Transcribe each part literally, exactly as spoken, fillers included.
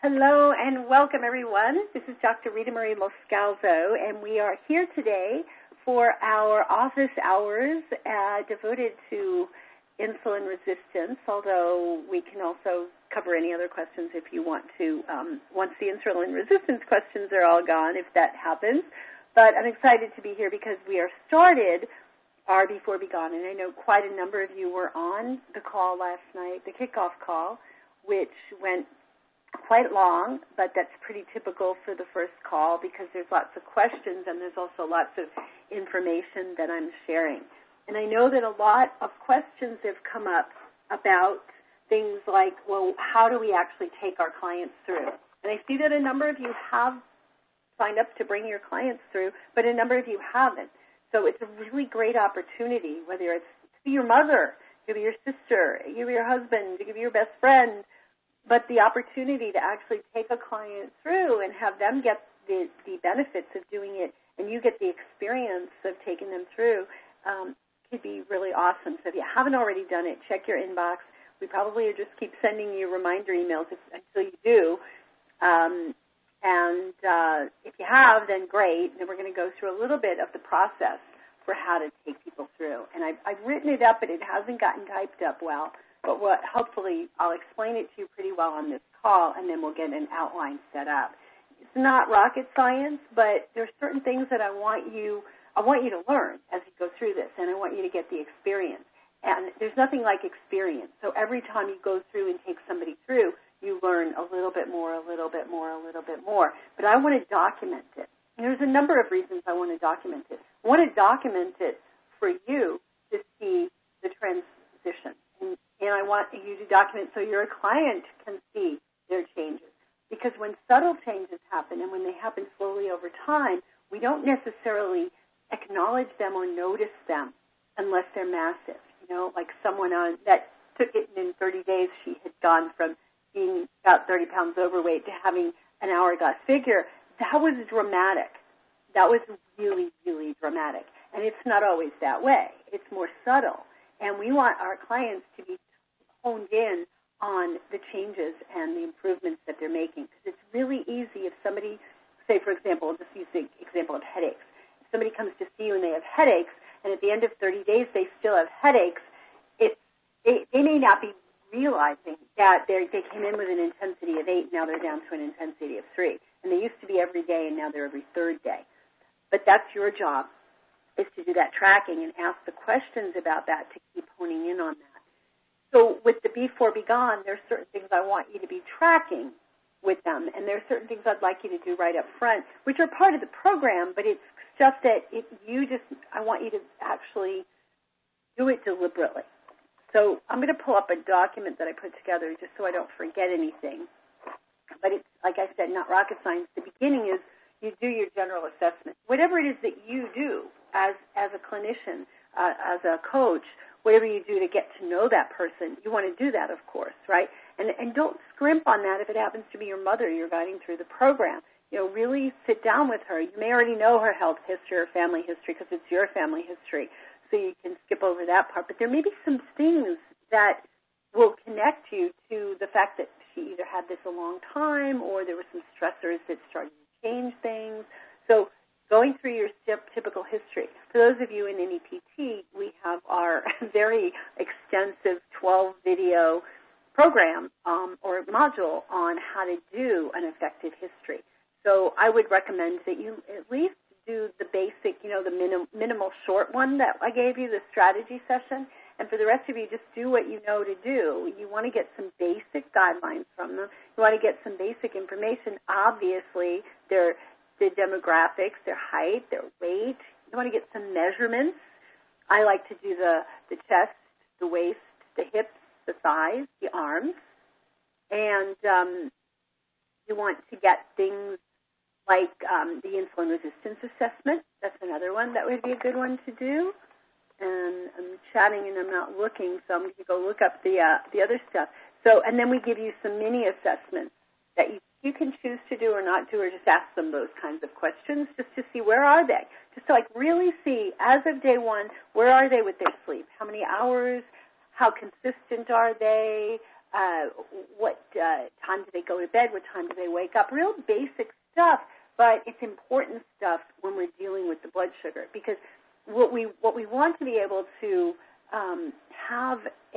Hello and welcome, everyone. This is Doctor Rita Marie Moscalzo, and we are here today for our office hours uh, devoted to insulin resistance, although we can also cover any other questions if you want to, um, once the insulin resistance questions are all gone, if that happens. But I'm excited to be here because we are started our Before Be Gone, and I know quite a number of you were on the call last night, the kickoff call, which went quite long, but that's pretty typical for the first call because there's lots of questions and there's also lots of information that I'm sharing. And I know that a lot of questions have come up about things like, well, how do we actually take our clients through? And I see that a number of you have signed up to bring your clients through, but a number of you haven't. So it's a really great opportunity, whether it's to be your mother, to be your sister, to be your husband, to be your best friend, but the opportunity to actually take a client through and have them get the, the benefits of doing it and you get the experience of taking them through um, could be really awesome. So if you haven't already done it, check your inbox. We probably just keep sending you reminder emails if, until you do. Um, and uh, if you have, then great. Then we're going to go through a little bit of the process for how to take people through. And I've, I've written it up, but it hasn't gotten typed up well. But what, hopefully I'll explain it to you pretty well on this call, and then we'll get an outline set up. It's not rocket science, but there are certain things that I want you I want you to learn as you go through this, and I want you to get the experience. And there's nothing like experience. So every time you go through and take somebody through, you learn a little bit more, a little bit more, a little bit more. But I want to document it. And there's a number of reasons I want to document it. I want to document it for you to see the transition. And, and I want you to document so your client can see their changes. Because when subtle changes happen and when they happen slowly over time, we don't necessarily acknowledge them or notice them unless they're massive. You know, like someone on that took it in thirty days, she had gone from being about thirty pounds overweight to having an hourglass figure. That was dramatic. That was really, really dramatic. And it's not always that way. It's more subtle. And we want our clients to be honed in on the changes and the improvements that they're making. Because it's really easy if somebody, say, for example, just use the example of headaches. If somebody comes to see you and they have headaches, and at the end of thirty days they still have headaches, it's, they, they may not be realizing that they they came in with an intensity of eight, now they're down to an intensity of three. And they used to be every day, and now they're every third day. But that's your job, is to do that tracking and ask the questions about that to keep honing in on that. So with the Before Be Gone, there are certain things I want you to be tracking with them, and there are certain things I'd like you to do right up front, which are part of the program, but it's just that it, you just, I want you to actually do it deliberately. So I'm going to pull up a document that I put together just so I don't forget anything. But it's, like I said, not rocket science. The beginning is you do your general assessment. Whatever it is that you do as, as a clinician, uh, as a coach, whatever you do to get to know that person, you want to do that, of course, right? And, and don't scrimp on that if it happens to be your mother you're guiding through the program. You know, really sit down with her. You may already know her health history or family history because it's your family history, so you can skip over that part. But there may be some things that will connect you to the fact that she either had this a long time or there were some stressors that started to change things. So going through your typical history. For those of you in N E P T, we have our very extensive twelve-video program um, or module on how to do an effective history. So I would recommend that you at least do the basic, you know, the minim, minimal short one that I gave you, the strategy session. And for the rest of you, just do what you know to do. You want to get some basic guidelines from them. You want to get some basic information. Obviously, their the demographics, their height, their weight. You want to get some measurements. I like to do the, the chest, the waist, the hips, the thighs, the arms. And um, you want to get things like um, the insulin resistance assessment. That's another one that would be a good one to do. And I'm chatting and I'm not looking, so I'm going to go look up the uh, the other stuff. So, and then we give you some mini assessments that you, you can choose to do or not do, or just ask them those kinds of questions just to see where are they. Just to like really see, as of day one, where are they with their sleep? How many hours? How consistent are they? uh, what uh, time do they go to bed, what time do they wake up, real basic stuff, but it's important stuff when we're dealing with the blood sugar, because what we what we want to be able to um, have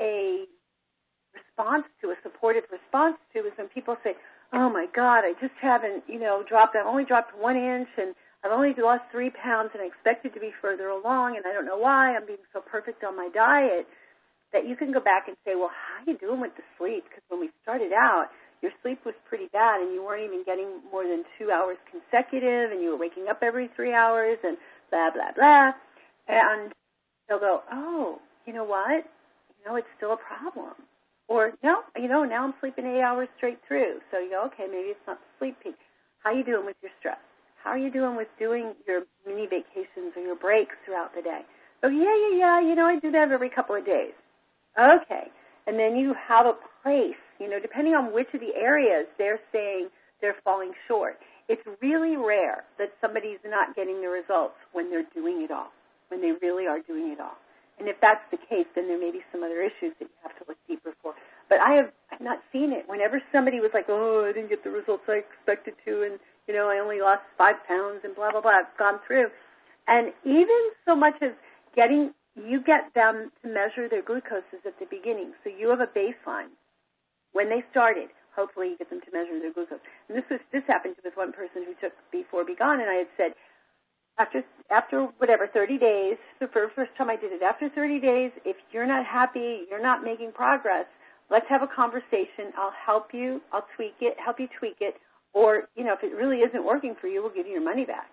a response to, a supportive response to, is when people say, oh my God, I just haven't, you know, dropped, I've only dropped one inch and I've only lost three pounds and I expected to be further along and I don't know why I'm being so perfect on my diet, that you can go back and say, well, how are you doing with the sleep? Because when we started out, your sleep was pretty bad and you weren't even getting more than two hours consecutive and you were waking up every three hours and blah, blah, blah. And they'll go, oh, you know what? You know, it's still a problem. Or, no, you know, now I'm sleeping eight hours straight through. So you go, okay, maybe it's not the sleep peak. How are you doing with your stress? How are you doing with doing your mini vacations or your breaks throughout the day? Oh, yeah, yeah, yeah, you know, I do that every couple of days. Okay. And then you have a place, you know, depending on which of the areas they're saying they're falling short. It's really rare that somebody's not getting the results when they're doing it all, when they really are doing it all. And if that's the case, then there may be some other issues that you have to look deeper for. But I have I've not seen it. Whenever somebody was like, oh, I didn't get the results I expected to, and, you know, I only lost five pounds and blah, blah, blah, I've gone through. And even so much as getting, you get them to measure their glucoses at the beginning. So you have a baseline. When they started, hopefully you get them to measure their glucose. And this was this happened with one person who took B four B Gone, and I had said, After, after whatever, thirty days, the first time I did it, after thirty days, if you're not happy, you're not making progress, let's have a conversation. I'll help you. I'll tweak it, help you tweak it. Or, you know, if it really isn't working for you, we'll give you your money back.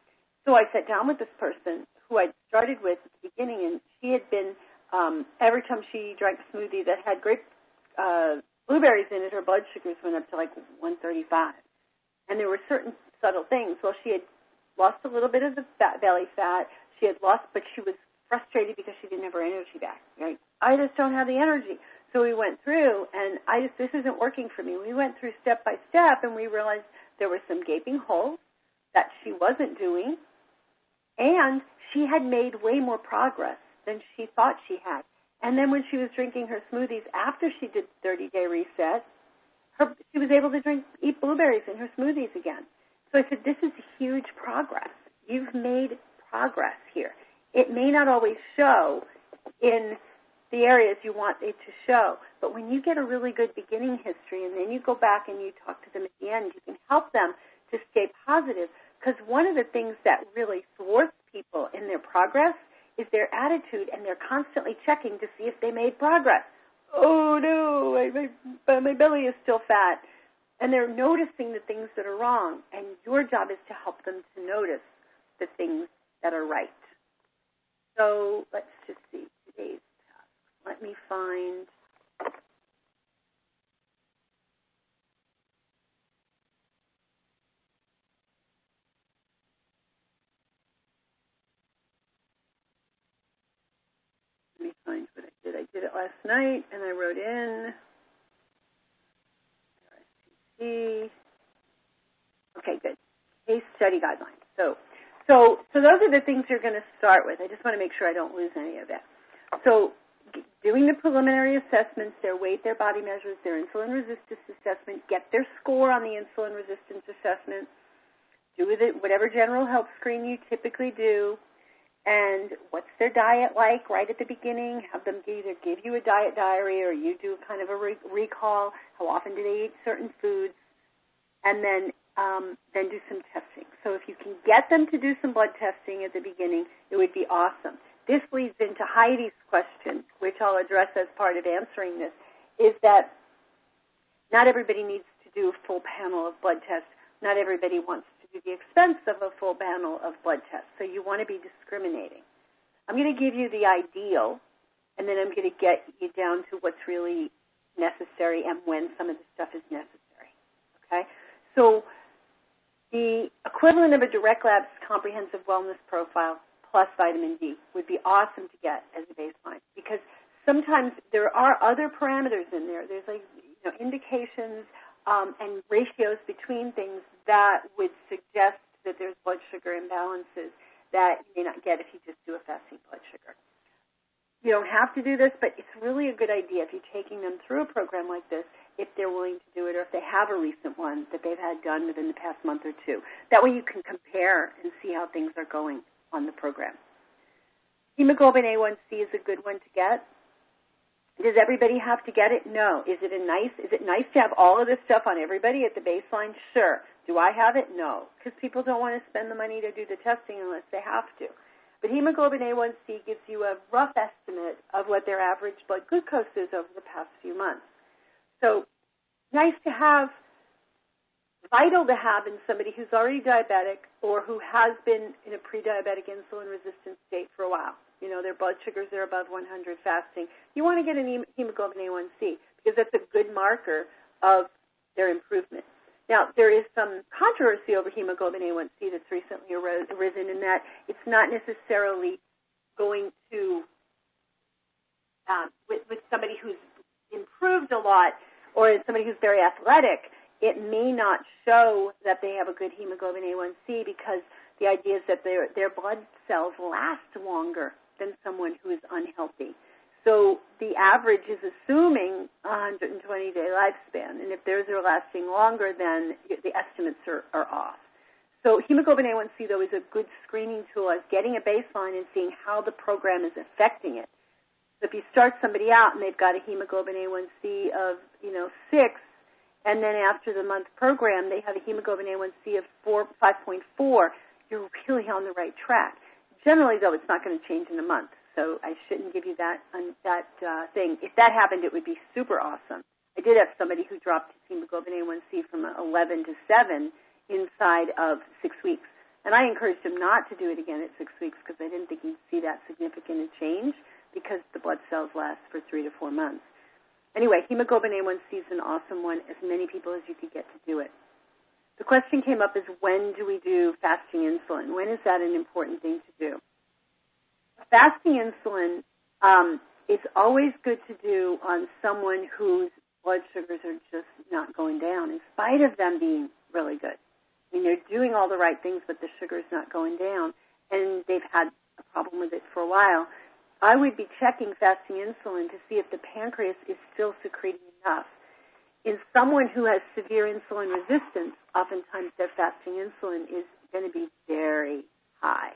So I sat down with this person who I'd started with at the beginning, and she had been, um, every time she drank a smoothie that had grape, uh, blueberries in it, her blood sugars went up to like one thirty-five. And there were certain subtle things. Well, she had lost a little bit of the fat, belly fat. She had lost, but she was frustrated because she didn't have her energy back. Right? I just don't have the energy. So we went through, and I just, this isn't working for me. We went through step by step, and we realized there were some gaping holes that she wasn't doing, and she had made way more progress than she thought she had. And then when she was drinking her smoothies after she did thirty-day reset, her, she was able to drink, eat blueberries in her smoothies again. So I said, this is huge progress. You've made progress here. It may not always show in the areas you want it to show, but when you get a really good beginning history and then you go back and you talk to them at the end, you can help them to stay positive, because one of the things that really thwarts people in their progress is their attitude, and they're constantly checking to see if they made progress. Oh, no, my, my belly is still fat. And they're noticing the things that are wrong, and your job is to help them to notice the things that are right. So let's just see today's task. Let me find. Let me find what I did. I did it last night, and I wrote in. Okay, good. Case study guidelines. So, so, so those are the things you're going to start with. I just want to make sure I don't lose any of that. So, doing the preliminary assessments, their weight, their body measures, their insulin resistance assessment, get their score on the insulin resistance assessment, do with it whatever general health screen you typically do, and what's their diet like right at the beginning. Have them either give you a diet diary or you do kind of a re- recall. How often do they eat certain foods? And then um, then do some testing. So if you can get them to do some blood testing at the beginning, it would be awesome. This leads into Heidi's question, which I'll address as part of answering this, is that not everybody needs to do a full panel of blood tests. Not everybody wants to do the expense of a full panel of blood tests. So you want to be discriminating. I'm going to give you the ideal, and then I'm going to get you down to what's really necessary and when some of the stuff is necessary. Okay? So the equivalent of a Direct Labs comprehensive wellness profile plus vitamin D would be awesome to get as a baseline, because sometimes there are other parameters in there. There's like, you know, indications um, and ratios between things that would suggest that there's blood sugar imbalances that you may not get if you just do a fasting blood sugar. You don't have to do this, but it's really a good idea if you're taking them through a program like this, if they're willing to do it or if they have a recent one that they've had done within the past month or two. That way you can compare and see how things are going on the program. Hemoglobin A one C is a good one to get. Does everybody have to get it? No. Is it a nice, is it nice to have all of this stuff on everybody at the baseline? Sure. Do I have it? No. Because people don't want to spend the money to do the testing unless they have to. But hemoglobin A one C gives you a rough estimate of what their average blood glucose is over the past few months. So nice to have, vital to have in somebody who's already diabetic or who has been in a pre-diabetic insulin-resistant state for a while. You know, their blood sugars are above one hundred fasting. You want to get an hemoglobin A one C because that's a good marker of their improvement. Now, there is some controversy over hemoglobin A one C that's recently arisen in that it's not necessarily going to, um, with, with somebody who's improved a lot or somebody who's very athletic, it may not show that they have a good hemoglobin A one C because the idea is that their, their blood cells last longer than someone who is unhealthy. So the average is assuming a one hundred twenty day lifespan, and if theirs are lasting longer, then the estimates are, are off. So hemoglobin A one C, though, is a good screening tool as getting a baseline and seeing how the program is affecting it. So if you start somebody out and they've got a hemoglobin A one C of, you know, six, and then after the month program they have a hemoglobin A one C of four, five point four, you're really on the right track. Generally, though, it's not going to change in a month, so I shouldn't give you that um, that uh, thing. If that happened, it would be super awesome. I did have somebody who dropped his hemoglobin A one C from eleven to seven inside of six weeks, and I encouraged him not to do it again at six weeks because I didn't think he'd see that significant a change because the blood cells last for three to four months. Anyway, hemoglobin A one C is an awesome one, as many people as you could get to do it. The question came up is, when do we do fasting insulin? When is that an important thing to do? Fasting insulin um, is always good to do on someone whose blood sugars are just not going down, in spite of them being really good. I mean, they're doing all the right things, but the sugar's not going down, and they've had a problem with it for a while. I would be checking fasting insulin to see if the pancreas is still secreting enough. In someone who has severe insulin resistance, oftentimes their fasting insulin is going to be very high.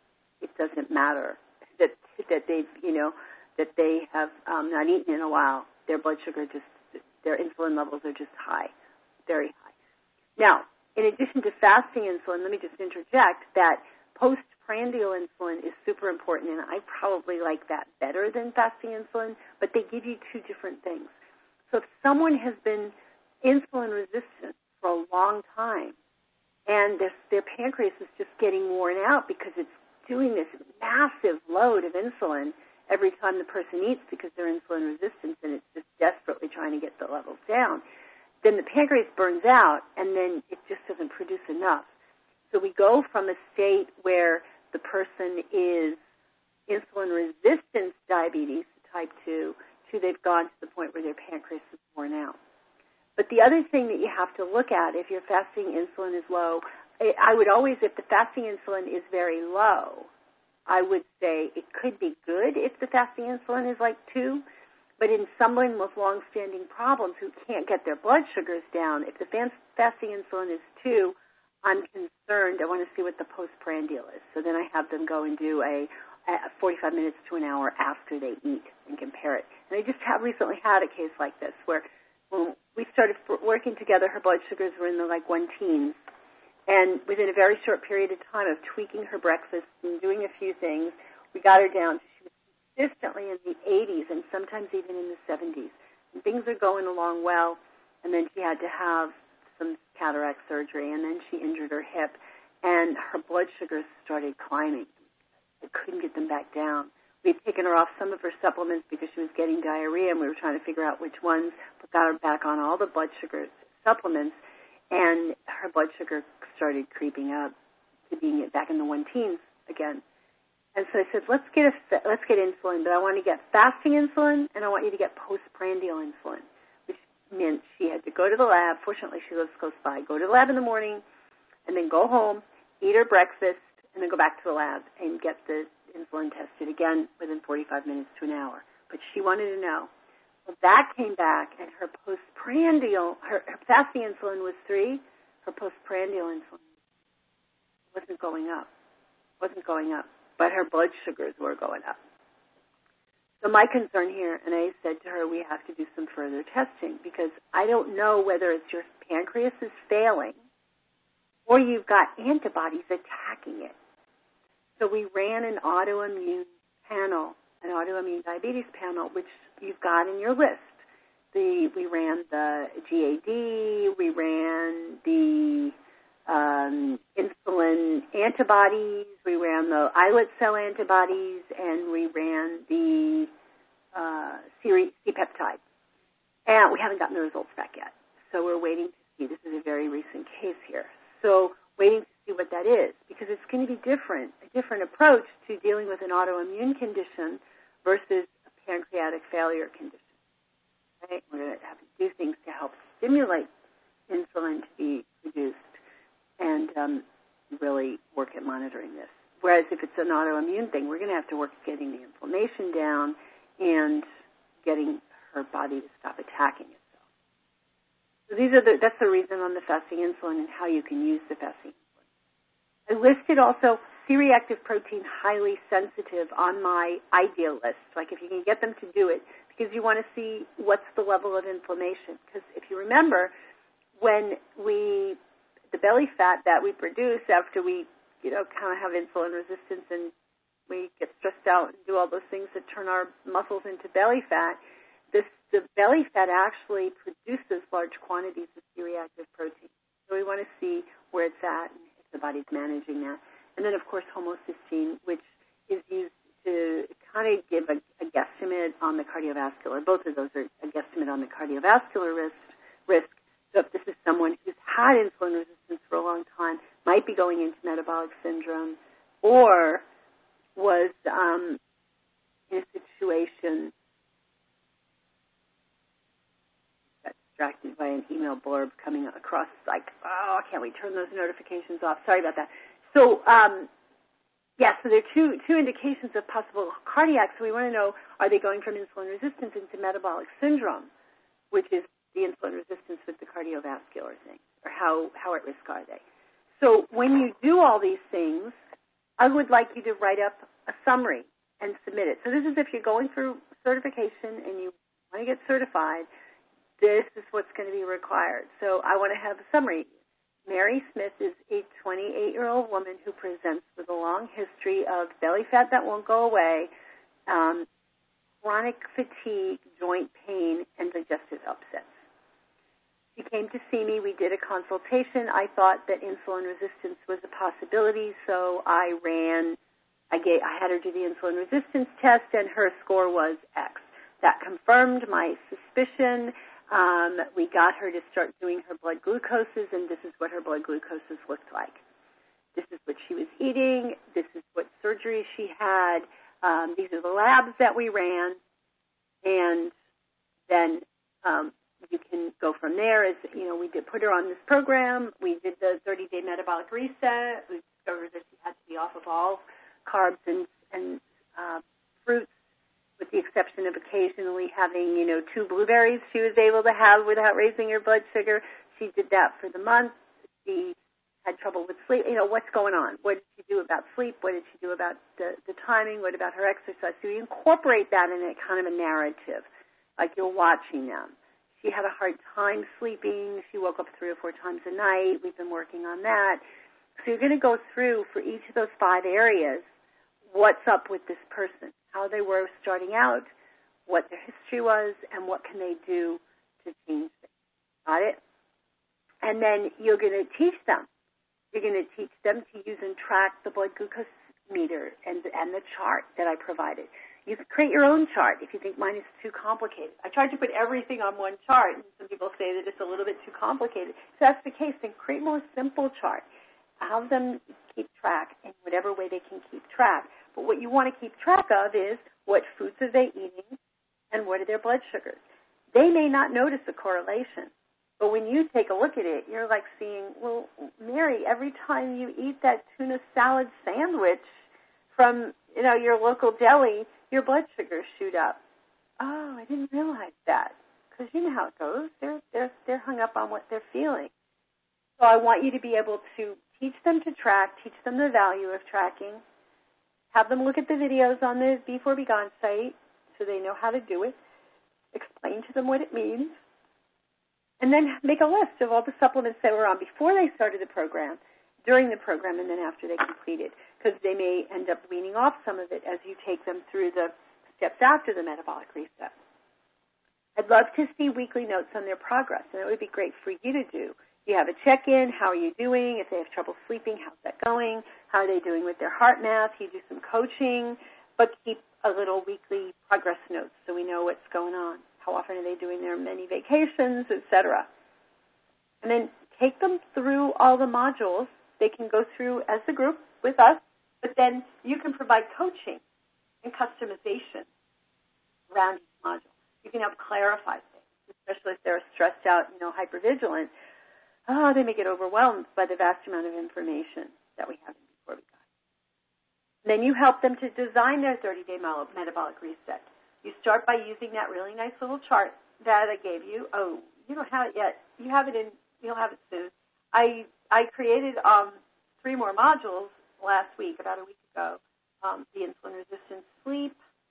It doesn't matter that that they've, you know, that they have um, not eaten in a while. Their blood sugar just, their insulin levels are just high, very high. Now, in addition to fasting insulin, let me just interject that postprandial insulin is super important, and I probably like that better than fasting insulin, but they give you two different things. So if someone has been insulin resistant for a long time and their, their pancreas is just getting worn out because it's doing this massive load of insulin every time the person eats because they're insulin resistant and it's just desperately trying to get the levels down, then the pancreas burns out and then it just doesn't produce enough. So we go from a state where the person is insulin resistant diabetes, type two, to they've gone to the point where their pancreas is worn out. But the other thing that you have to look at if your fasting insulin is low, I would always, if the fasting insulin is very low, I would say it could be good if the fasting insulin is like two, but in someone with long-standing problems who can't get their blood sugars down, if the fasting insulin is two, I'm concerned. I want to see what the postprandial is. So then I have them go and do a forty-five minutes to an hour after they eat and compare it. And I just have recently had a case like this where when we started working together, her blood sugars were in the like one teens. And within a very short period of time of tweaking her breakfast and doing a few things, we got her down. She was consistently in the eighties and sometimes even in the seventies. And things are going along well. And then she had to have some cataract surgery, and then she injured her hip, and her blood sugars started climbing. I couldn't get them back down. We'd taken her off some of her supplements because she was getting diarrhea, and we were trying to figure out which ones, but got her back on all the blood sugar supplements, and her blood sugar started creeping up to being back in the one teens again. And so I said, let's get a, let's get insulin, but I want to get fasting insulin, and I want you to get postprandial insulin, which meant she had to go to the lab. Fortunately, she lives close by. Go to the lab in the morning, and then go home, eat her breakfast, and then go back to the lab and get the insulin insulin tested again within forty-five minutes to an hour. But she wanted to know. Well, that came back, and her postprandial, her, her fasting insulin was three. Her postprandial insulin wasn't going up. Wasn't going up. But her blood sugars were going up. So my concern here, and I said to her, we have to do some further testing because I don't know whether it's your pancreas is failing or you've got antibodies attacking it. So we ran an autoimmune panel, an autoimmune diabetes panel, which you've got in your list. The, we ran the G A D, we ran the um, insulin antibodies, we ran the islet cell antibodies, and we ran the uh, C-peptide. And we haven't gotten the results back yet. So we're waiting to see. This is a very recent case here. So waiting to see what that is, because it's going to be different, a different approach to dealing with an autoimmune condition versus a pancreatic failure condition. Right? We're going to have to do things to help stimulate insulin to be produced and um, really work at monitoring this. Whereas if it's an autoimmune thing, we're going to have to work at getting the inflammation down and getting her body to stop attacking itself. So these are the, that's the reason on the fasting insulin and how you can use the fasting insulin. I listed also C-reactive protein highly sensitive on my ideal list, like if you can get them to do it, because you want to see what's the level of inflammation. Because if you remember, when we, the belly fat that we produce after we, you know, kind of have insulin resistance and we get stressed out and do all those things that turn our muscles into belly fat, this, the belly fat actually produces large quantities of C-reactive protein. So we want to see where it's at and if the body's managing that. And then, of course, homocysteine, which is used to kind of give a, a guesstimate on the cardiovascular. Both of those are a guesstimate on the cardiovascular risk. risk. So if this is someone who's had insulin resistance for a long time, might be going into metabolic syndrome, or was um, in a situation, got distracted by an email blurb coming across, like, oh, can't we turn those notifications off? Sorry about that. So, um, yeah, so there are two, two indications of possible cardiac. So we want to know, are they going from insulin resistance into metabolic syndrome, which is the insulin resistance with the cardiovascular thing, or how, how at risk are they? So when you do all these things, I would like you to write up a summary and submit it. So this is if you're going through certification and you want to get certified, this is what's going to be required. So I want to have a summary. Mary Smith is a twenty-eight-year-old woman who presents with a long history of belly fat that won't go away, um, chronic fatigue, joint pain, and digestive upsets. She came to see me. We did a consultation. I thought that insulin resistance was a possibility, so I ran, I, gave, I had her do the insulin resistance test, and her score was X. That confirmed my suspicion. Um, we got her to start doing her blood glucoses, and this is what her blood glucoses looked like. This is what she was eating. This is what surgery she had. Um, these are the labs that we ran, and then um, you can go from there. As you know, we did put her on this program. We did the thirty-day metabolic reset. We discovered that she had to be off of all carbs and, and uh, fruits, with the exception of occasionally having, you know, two blueberries she was able to have without raising her blood sugar. She did that for the month. She had trouble with sleep. You know, what's going on? What did she do about sleep? What did she do about the, the timing? What about her exercise? So you incorporate that in a kind of a narrative, like you're watching them. She had a hard time sleeping. She woke up three or four times a night. We've been working on that. So you're going to go through for each of those five areas what's up with this person, how they were starting out, what their history was, and what can they do to change things. Got it? And then you're going to teach them. You're going to teach them to use and track the blood glucose meter and, and the chart that I provided. You can create your own chart if you think mine is too complicated. I tried to put everything on one chart, and some people say that it's a little bit too complicated. If that's the case, then create a more simple chart. Have them keep track in whatever way they can keep track. But what you want to keep track of is what foods are they eating and what are their blood sugars. They may not notice a correlation, but when you take a look at it, you're like seeing, well, Mary, every time you eat that tuna salad sandwich from, you know, your local deli, your blood sugars shoot up. Oh, I didn't realize that. Because you know how it goes. They're, they're, they're hung up on what they're feeling. So I want you to be able to teach them to track, teach them the value of tracking, have them look at the videos on the B four B Gone site so they know how to do it, explain to them what it means, and then make a list of all the supplements that were on before they started the program, during the program, and then after they completed, because they may end up weaning off some of it as you take them through the steps after the metabolic reset. I'd love to see weekly notes on their progress, and it would be great for you to do. You have a check-in, how are you doing? If they have trouble sleeping, how's that going? How are they doing with their heart math? You do some coaching, but keep a little weekly progress notes so we know what's going on. How often are they doing their mini vacations, et cetera. And then take them through all the modules. They can go through as a group with us, but then you can provide coaching and customization around each module. You can help clarify things, especially if they're stressed out, you know, hypervigilant. Oh, they may get overwhelmed by the vast amount of information that we have in before we got. Then you help them to design their thirty-day metabolic reset. You start by using that really nice little chart that I gave you. Oh, you don't have it yet. You have it in. You'll have it soon. I I created um, three more modules last week, about a week ago. Um, the insulin-resistant sleep,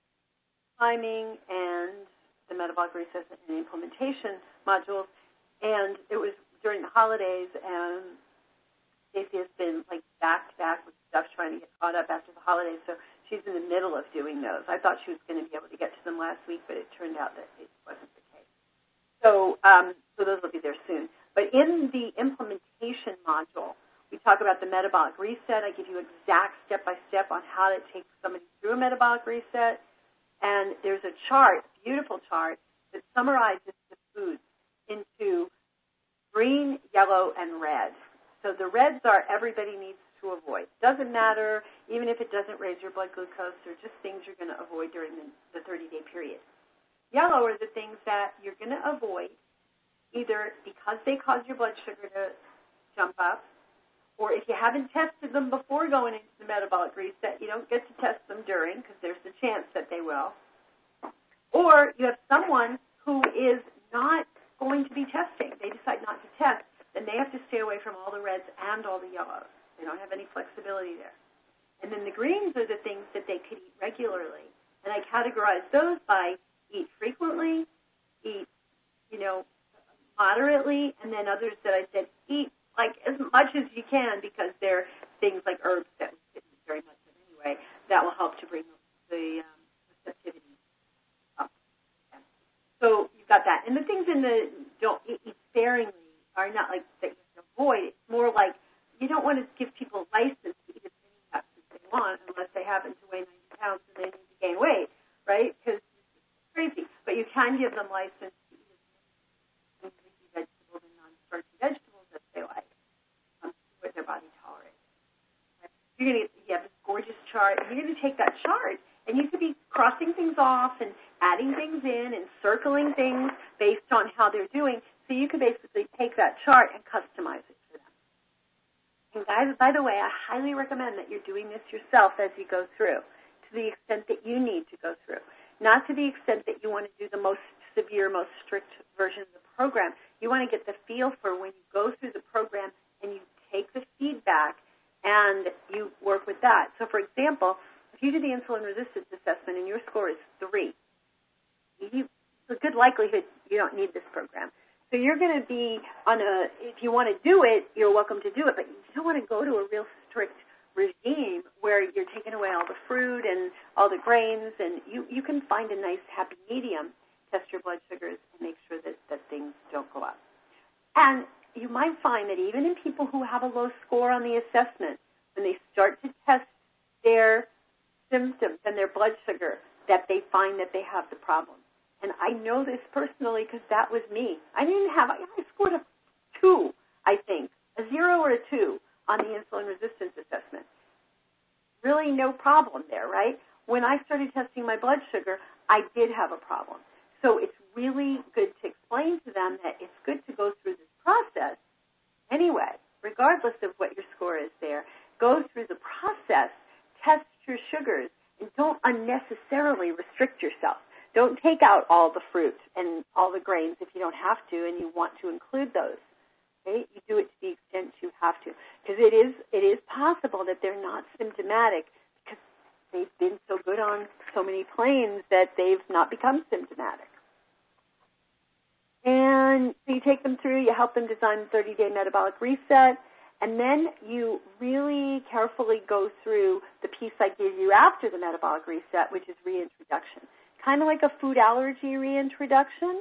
timing, and the metabolic reset and implementation modules. And it was during the holidays, and Stacey has been like back to back with stuff trying to get caught up after the holidays, so she's in the middle of doing those. I thought she was going to be able to get to them last week, but it turned out that it wasn't the case. So, um, so those will be there soon. But in the implementation module, we talk about the metabolic reset. I give you exact step-by-step on how to take somebody through a metabolic reset, and there's a chart, beautiful chart, that summarizes the foods into green, yellow, and red. So the reds are everybody needs to avoid. Doesn't matter, even if it doesn't raise your blood glucose, they're just things you're going to avoid during the, the thirty-day period. Yellow are the things that you're going to avoid either because they cause your blood sugar to jump up, or if you haven't tested them before going into the metabolic reset, you don't get to test them during because there's a chance that they will. Or you have someone who is not going to be testing. They decide not to test, then they have to stay away from all the reds and all the yellows. They don't have any flexibility there. And then the greens are the things that they could eat regularly. And I categorize those by eat frequently, eat, you know, moderately, and then others that I said eat like as much as you can because they're things like herbs that we couldn't eat very much of anyway that will help to bring the um, receptivity up. Okay. So you've got that. And the things in the don't eat sparingly are not like that you can avoid. It's more like you don't want to give people license to eat as many nuts as they want unless they happen to weigh ninety pounds and they need to gain weight, right? Because it's crazy. But you can give them license to eat as many leafy vegetables and non-starchy vegetables as they like, um, what their body tolerates. Right? You're going to you have this gorgeous chart. And you're going to take that chart, and you could be crossing things off and adding things in and circling things based on how they're doing. So you can basically take that chart and customize it for them. And guys, by the way, I highly recommend that you're doing this yourself as you go through, to the extent that you need to go through. Not to the extent that you want to do the most severe, most strict version of the program. You want to get the feel for when you go through the program and you take the feedback and you work with that. So, for example, if you do the insulin resistance assessment and your score is three, you, it's a good likelihood you don't need this program. So you're going to be on a, if you want to do it, you're welcome to do it, but you don't want to go to a real strict regime where you're taking away all the fruit and all the grains, and you, you can find a nice happy medium, test your blood sugars, and make sure that, that things don't go up. And you might find that even in people who have a low score on the assessment, when they start to test their symptoms and their blood sugar, that they find that they have the problem. And I know this personally because that was me. I didn't have, I scored a two, I think, a zero or a two on the insulin resistance assessment. Really no problem there, right? When I started testing my blood sugar, I did have a problem. So it's really good to explain to them that it's good to go through this process anyway, regardless of what your score is there. Go through the process, test your sugar unnecessarily restrict yourself. Don't take out all the fruit and all the grains if you don't have to and you want to include those. Okay? You do it to the extent you have to. Because it is, it is possible that they're not symptomatic because they've been so good on so many planes that they've not become symptomatic. And so you take them through, you help them design the thirty-day metabolic reset, and then you really carefully go through the piece I give you after the metabolic reset, which is reintroduction. Kind of like a food allergy reintroduction,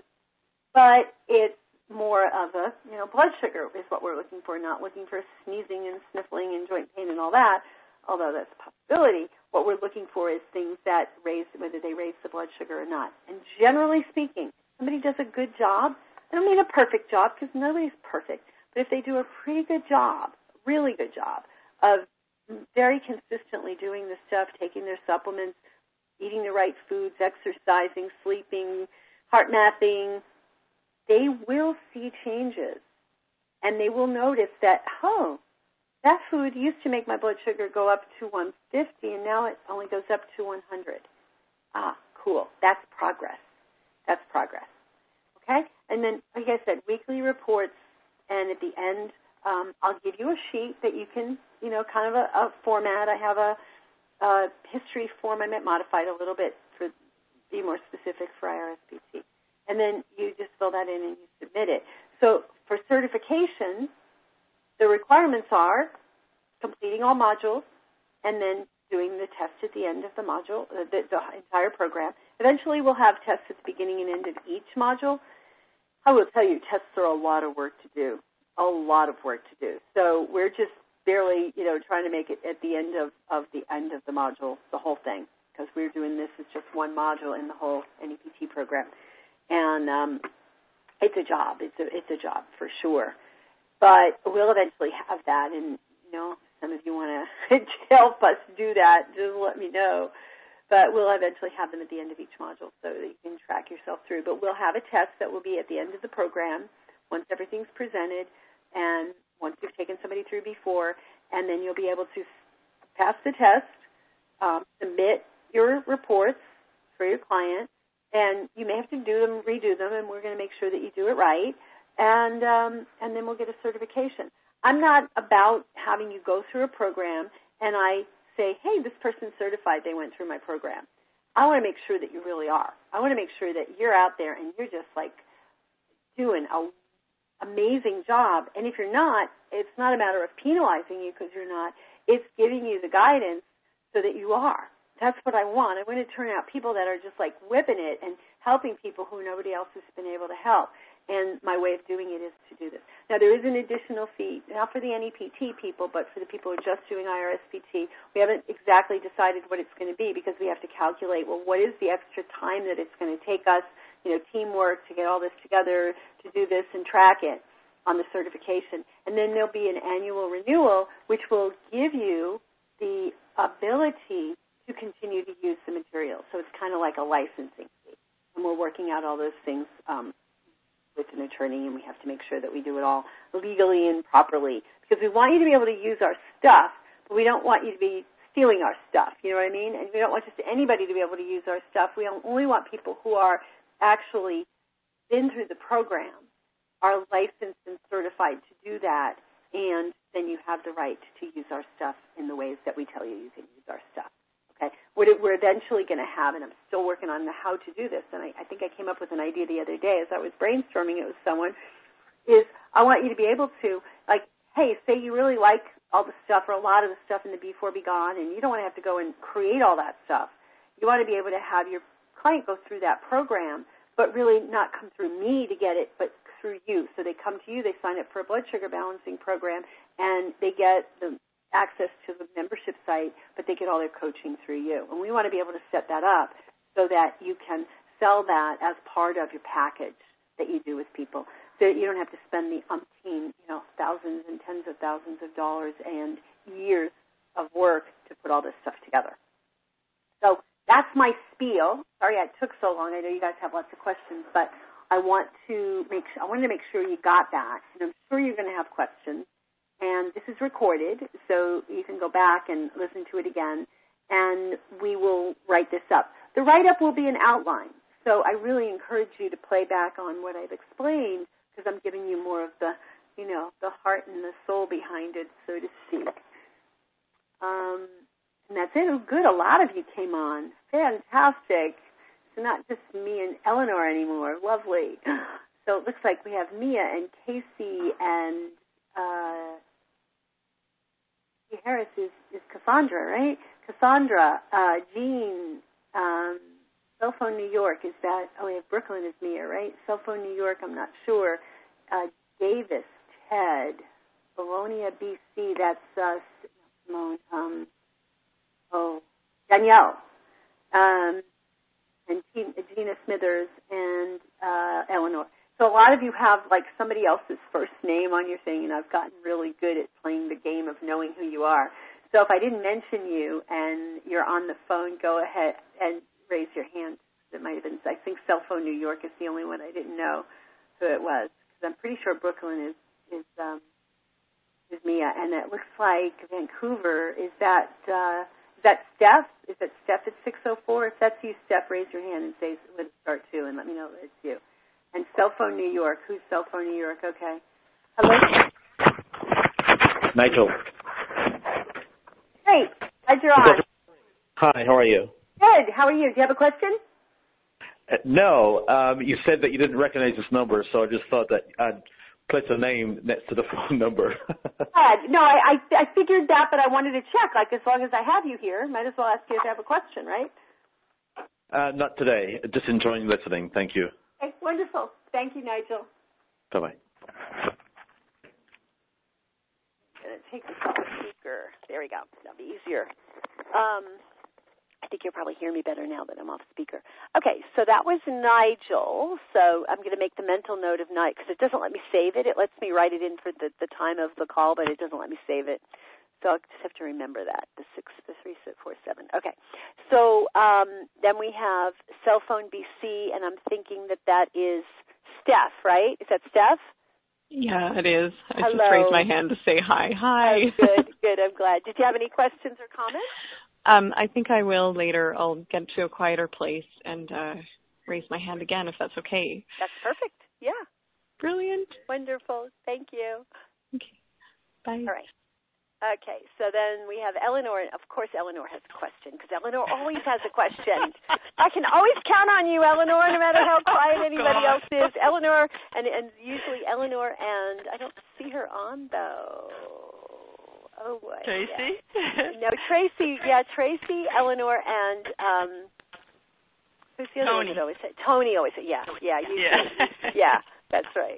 but it's more of a, you know, blood sugar is what we're looking for, not looking for sneezing and sniffling and joint pain and all that, although that's a possibility. What we're looking for is things that raise, whether they raise the blood sugar or not. And generally speaking, somebody does a good job. I don't mean a perfect job because nobody's perfect, but if they do a pretty good job, really good job of very consistently doing the stuff, taking their supplements, eating the right foods, exercising, sleeping, heart mapping, they will see changes. And they will notice that, oh, that food used to make my blood sugar go up to one fifty, and now it only goes up to one hundred. Ah, cool. That's progress. That's progress. Okay? And then, like I said, weekly reports, and at the end, um, I'll give you a sheet that you can, you know, kind of a, a format. I have a, a history form. I might modify it a little bit to be more specific for I R S P T. And then you just fill that in and you submit it. So for certification, the requirements are completing all modules and then doing the test at the end of the module, the, the entire program. Eventually we'll have tests at the beginning and end of each module. I will tell you, tests are a lot of work to do, a lot of work to do. So we're just barely, you know, trying to make it at the end of, of the end of the module, the whole thing, because we're doing this as just one module in the whole N E P T program. And um, it's a job. It's a, it's a job for sure. But we'll eventually have that. And, you know, some of you want to help us do that, just let me know. But we'll eventually have them at the end of each module so that you can track yourself through. But we'll have a test that will be at the end of the program once everything's presented and once you've taken somebody through before. And then you'll be able to pass the test, um, submit your reports for your client. And you may have to do them, redo them, and we're going to make sure that you do it right. And um, and then we'll get a certification. I'm not about having you go through a program and I say, hey, this person's certified, they went through my program. I want to make sure that you really are. I want to make sure that you're out there and you're just like doing an amazing job. And if you're not, it's not a matter of penalizing you because you're not. It's giving you the guidance so that you are. That's what I want. I want to turn out people that are just like whipping it and helping people who nobody else has been able to help. And my way of doing it is to do this. Now, there is an additional fee, not for the N E P T people, but for the people who are just doing I R S P T. We haven't exactly decided what it's going to be because we have to calculate, well, what is the extra time that it's going to take us, you know, teamwork to get all this together, to do this and track it on the certification. And then there'll be an annual renewal, which will give you the ability to continue to use the material. So it's kind of like a licensing fee. And we're working out all those things um, with an attorney, and we have to make sure that we do it all legally and properly. Because we want you to be able to use our stuff, but we don't want you to be stealing our stuff. You know what I mean? And we don't want just anybody to be able to use our stuff. We only want people who are actually been through the program, are licensed and certified to do that, and then you have the right to use our stuff in the ways that we tell you you can use our stuff. Okay, what it, we're eventually going to have, and I'm still working on the how to do this, and I, I think I came up with an idea the other day as I was brainstorming it with someone, is I want you to be able to, like, hey, say you really like all the stuff or a lot of the stuff in the Be four Be Gone, and you don't want to have to go and create all that stuff. You want to be able to have your client go through that program, but really not come through me to get it, but through you. So they come to you, they sign up for a blood sugar balancing program, and they get the access to the membership site, but they get all their coaching through you. And we want to be able to set that up so that you can sell that as part of your package that you do with people, so that you don't have to spend the umpteen, you know, thousands and tens of thousands of dollars and years of work to put all this stuff together. So that's my spiel. Sorry I took so long. I know you guys have lots of questions, but I want to make sure, I wanted to make sure you got that, and I'm sure you're going to have questions. And this is recorded, so you can go back and listen to it again. and we will write this up. The write-up will be an outline, so I really encourage you to play back on what I've explained because I'm giving you more of the, you know, the heart and the soul behind it, so to speak. Um, and that's it. Oh, good. A lot of you came on. Fantastic. So not just me and Eleanor anymore. Lovely. So it looks like we have Mia and Casey and uh, Harris is, is Cassandra, right? Cassandra, uh, Jean, um, Cell Phone New York, is that, oh, we have Brooklyn is Mia, right? Cell Phone New York, I'm not sure. Uh, Davis, Ted, Bologna, B C, that's uh, Simone, um, oh, Danielle, um, and Gina Smithers, and uh, Eleanor. So a lot of you have, like, somebody else's first name on your thing, and I've gotten really good at playing the game of knowing who you are. So if I didn't mention you and you're on the phone, go ahead and raise your hand. It might have been, I think Cell Phone New York is the only one I didn't know who it was, because I'm pretty sure Brooklyn is is um, is Mia, and it looks like Vancouver. Is that uh, is that Steph? Is that Steph at six oh four? If that's you, Steph, raise your hand and say let's start too, and let me know that it's you. And Cell Phone New York. Who's Cell Phone New York? Okay. Hello. Nigel. Hey, glad you're on. Hi, how are you? Good. How are you? Do you have a question? Uh, no. Um, you said that you didn't recognize this number, so I just thought that I'd place a name next to the phone number. Good. No, I, I I figured that, but I wanted to check. Like, as long as I have you here, might as well ask you if you have a question, right? Uh, not today. Just enjoying listening. Thank you. Okay, wonderful. Thank you, Nigel. Bye-bye. I'm going to take this off speaker. There we go. That'll be easier. Um, I think you'll probably hear me better now that I'm off speaker. Okay, so that was Nigel. So I'm going to make the mental note of Nigel because it doesn't let me save it. It lets me write it in for the, the time of the call, but it doesn't let me save it. So I'll just have to remember that, the six, the three, six, four, seven. Okay. So um, then we have Cell Phone B C, and I'm thinking that that is Steph, right? Is that Steph? Yeah, it is. I Hello. just raised my hand to say hi. Hi. Oh, good, good. I'm glad. Did you have any questions or comments? Um, I think I will later. I'll get to a quieter place and uh, raise my hand again if that's okay. That's perfect. Yeah. Brilliant. Wonderful. Thank you. Okay. Bye. All right. Okay, so then we have Eleanor. Of course, Eleanor has a question, because Eleanor always has a question. I can always count on you, Eleanor, no matter how quiet anybody God. else is. Eleanor, and, and usually Eleanor, and I don't see her on, though. Oh, boy. Tracy? Yeah. No, Tracy. Yeah, Tracy, Eleanor, and um, who's the other Tony. one that always said? Tony always said, yeah, yeah. Usually, Yeah. yeah, that's right.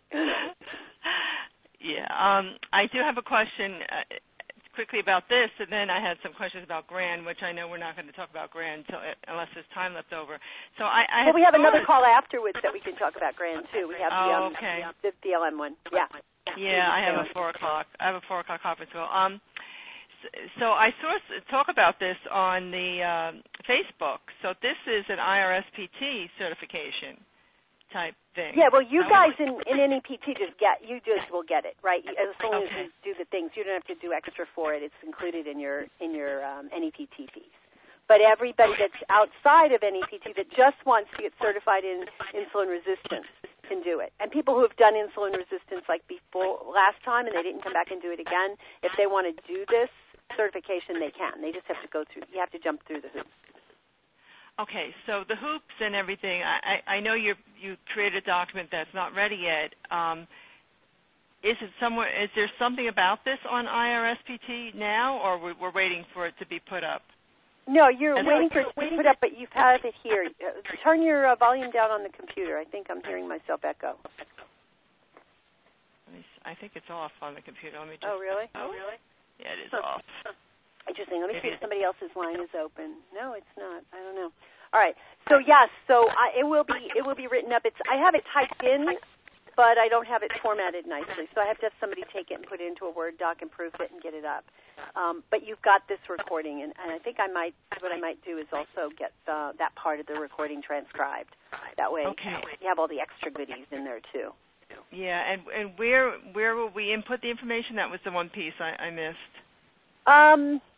Yeah, um, I do have a question uh, quickly about this, and then I had some questions about Grand, which I know we're not going to talk about Grand till, unless there's time left over. So I, I well, we have thought, another call afterwards that we can talk about Grand too. We have the, oh, um, okay. the, the L M one. Yeah. Yeah, I have a four o'clock. I have a four o'clock conference call. Um, so, so I saw s- talk about this on the um, Facebook. So this is an I R S P T certification type thing. Yeah, well, you Oh. guys in, in N E P T just get, you just will get it, right? As long Okay. as you do the things, you don't have to do extra for it. It's included in your in your um, N E P T fees. But everybody that's outside of N E P T that just wants to get certified in insulin resistance can do it. And people who have done insulin resistance like before last time and they didn't come back and do it again, if they want to do this certification, they can. They just have to go through, you have to jump through the hoops. Okay, so the hoops and everything, I, I, I know you you created a document that's not ready yet. Um, is it somewhere? Is there something about this on I R S P T now, or we're, we're waiting for it to be put up? No, you're As waiting for it to be put up, but you've had it here. Uh, turn your uh, volume down on the computer. I think I'm hearing myself echo. Let me see. I think it's off on the computer. Let me just. Oh, really? Oh, really? Yeah, it is off. Interesting. Let me see Maybe if somebody else's line is open. No, it's not. I don't know. All right. So yes. So I, it will be. It will be written up. It's. I have it typed in, but I don't have it formatted nicely. So I have to have somebody take it and put it into a Word doc and proof it and get it up. Um, but you've got this recording, and, and I think I might. What I might do is also get uh, that part of the recording transcribed. That way, Okay. you have all the extra goodies in there too. Yeah, and and where where will we input the information? That was the one piece I, I missed. Um.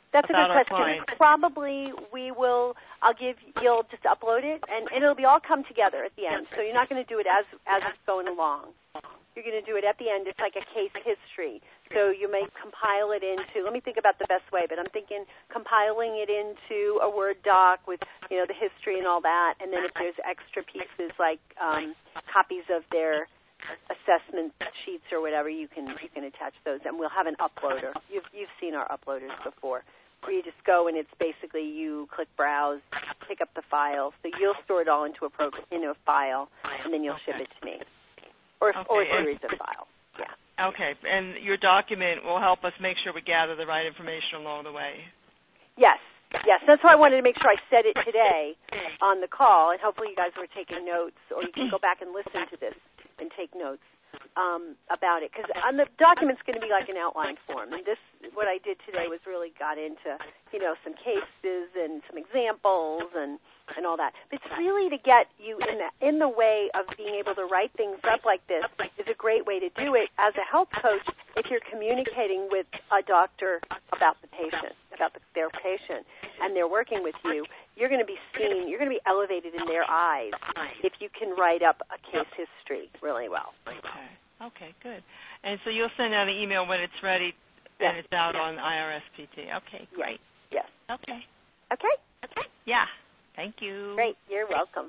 That's a about good our question. clients? Probably we will, I'll give, you'll just upload it, and, and it'll be all come together at the end. So you're not going to do it as as it's going along. You're going to do it at the end. It's like a case history. So you may compile it into, let me think about the best way, but I'm thinking compiling it into a Word doc with, you know, the history and all that, and then if there's extra pieces like um, copies of their assessment sheets or whatever, you can you can attach those, and we'll have an uploader. You've you've seen our uploaders before, where you just go and it's basically you click browse, pick up the file, so you'll store it all into a program, into a file, and then you'll ship it to me, or Okay. or a series of files. Yeah. Okay, and your document will help us make sure we gather the right information along the way. Yes. Yes, that's why I wanted to make sure I said it today on the call, and hopefully you guys were taking notes, or you can go back and listen to this and take notes um, about it, because on the document's going to be like an outline form, and this, what I did today was really got into, you know, some cases and some examples and, and all that. But it's really to get you in the, in the way of being able to write things up like this is a great way to do it as a health coach if you're communicating with a doctor about the patient, about the, their patient, and they're working with you. You're going to be seen, you're going to be elevated in their eyes if you can write up a case history really well. Okay. Okay, good. And so you'll send out an email when it's ready and Yes. it's out Yes. on I R S P T. Okay, great. Yes. Okay. Okay? Okay. Yeah. Thank you. Great. You're welcome.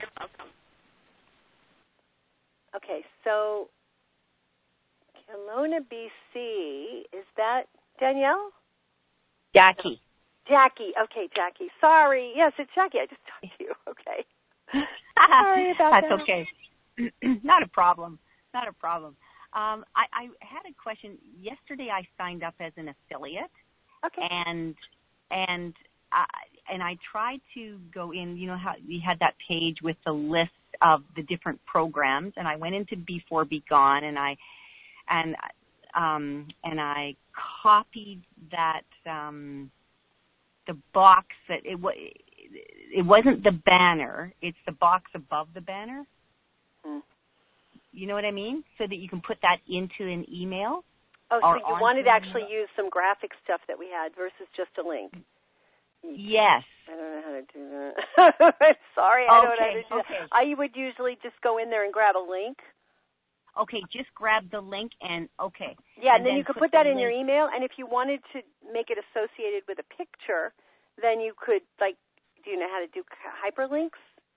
Okay, so Kelowna, B C, is that Danielle? Jackie. Jackie. Okay, Jackie. Sorry. Yes, it's Jackie. I just talked to you. Okay. Sorry about That's that. okay. Not a problem. Not a problem. Um, I, I had a question. Yesterday I signed up as an affiliate. Okay. And and I, and I tried to go in, you know how we had that page with the list of the different programs, and I went into Before Be Gone, and I and um and I copied that um the box that it was it wasn't the banner, it's the box above the banner. Mm. You know what I mean? So that you can put that into an email. Oh, so or you wanted to actually use some graphic stuff that we had versus just a link. Yes. I don't know how to do that. I'm sorry, I don't know how to do okay. that. I would usually just go in there and grab a link. Okay, just grab the link and, okay. Yeah, and, and then, then you could put put that the in your link. email, and if you wanted to make it associated with a picture, then you could, like, do you know how to do hyperlinks?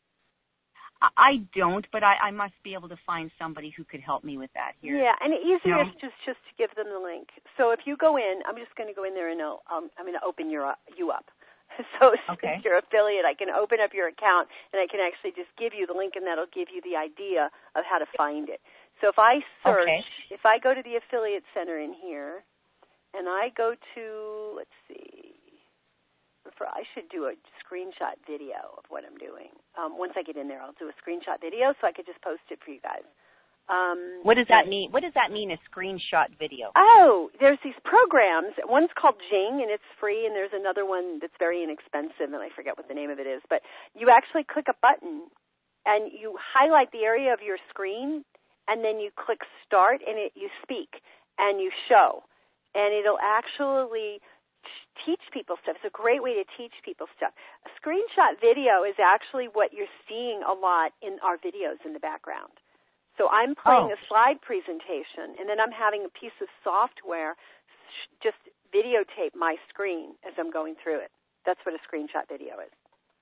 I don't, but I, I must be able to find somebody who could help me with that here. Yeah, and easier No. is just, just to give them the link. So if you go in, I'm just going to go in there and I'll, um, I'm going to open your, uh, you up. So Okay. since you're affiliate, I can open up your account, and I can actually just give you the link, and that'll give you the idea of how to find it. So if I search, Okay. if I go to the Affiliate Center in here, and I go to, let's see, for, I should do a screenshot video of what I'm doing. Um, once I get in there, I'll do a screenshot video so I could just post it for you guys. Um, What does that mean? What does that mean, a screenshot video? Oh, there's these programs. One's called Jing, and it's free, and there's another one that's very inexpensive, and I forget what the name of it is. But you actually click a button, and you highlight the area of your screen, and then you click Start, and it, you speak, and you show. And it'll actually teach people stuff. It's a great way to teach people stuff. A screenshot video is actually what you're seeing a lot in our videos in the background. So I'm playing Oh. a slide presentation, and then I'm having a piece of software just videotape my screen as I'm going through it. That's what a screenshot video is.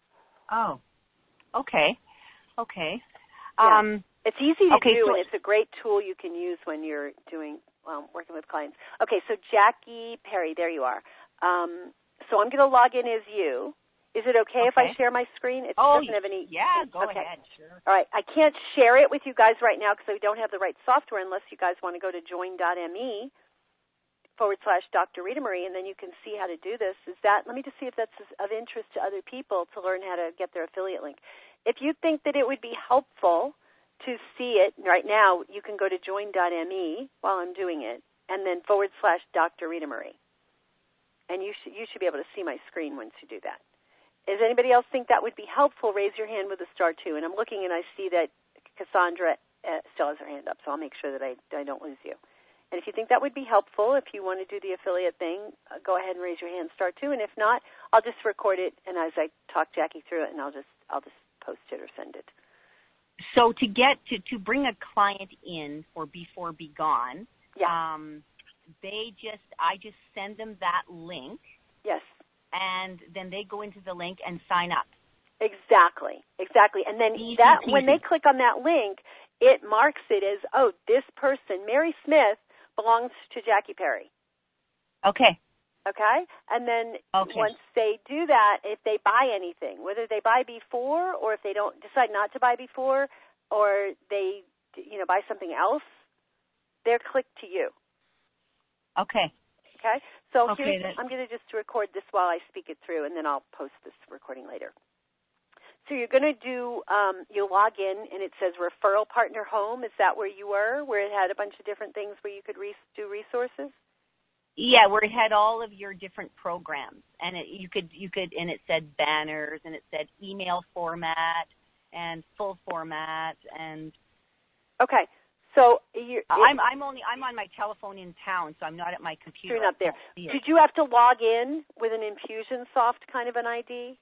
Oh, okay, okay. Yeah. Um, it's easy to okay, do, so and it's a great tool you can use when you're doing um, working with clients. Okay, so Jackie Perry, there you are. Um, so I'm going to log in as you. Is it okay, okay if I share my screen? It oh, doesn't have any. Yeah, go okay. ahead, sure. All right, I can't share it with you guys right now because I don't have the right software unless you guys want to go to join.me forward slash Doctor Rita Marie, and then you can see how to do this. Is that, let me just see if that's of interest to other people to learn how to get their affiliate link. If you think that it would be helpful to see it right now, you can go to join.me while I'm doing it, and then forward slash Doctor Rita Marie. And you should, you should be able to see my screen once you do that. Does anybody else think that would be helpful? Raise your hand with a star two. And I'm looking and I see that Cassandra uh, still has her hand up, so I'll make sure that I, I don't lose you. And if you think that would be helpful, if you want to do the affiliate thing, uh, go ahead and raise your hand, star two. And if not, I'll just record it, and as I talk Jackie through it, and I'll just I'll just post it or send it. So to get to, to bring a client in for Before Be Gone, yeah. um, they just I just send them that link. Yes. And then they go into the link and sign up. Exactly, exactly. And then Easy that peasy. When they click on that link, it marks it as, oh, this person, Mary Smith, belongs to Jackie Perry. Okay. Okay? And then okay. once they do that, if they buy anything, whether they buy before or if they don't decide not to buy before or they, you know, buy something else, they're clicked to you. Okay. Okay? So okay, here's, I'm going to just record this while I speak it through, and then I'll post this recording later. So you're going to do, um, you'll log in, and it says Referral Partner Home. Is that where you were, where it had a bunch of different things where you could re- do resources? Yeah, where it had all of your different programs, and it, you could, you could, and it said banners, and it said email format, and full format, and. Okay, so you're, I'm, I'm only, I'm on my telephone in town, so I'm not at my computer. You're not there. Did you have to log in with an Infusionsoft kind of an I D?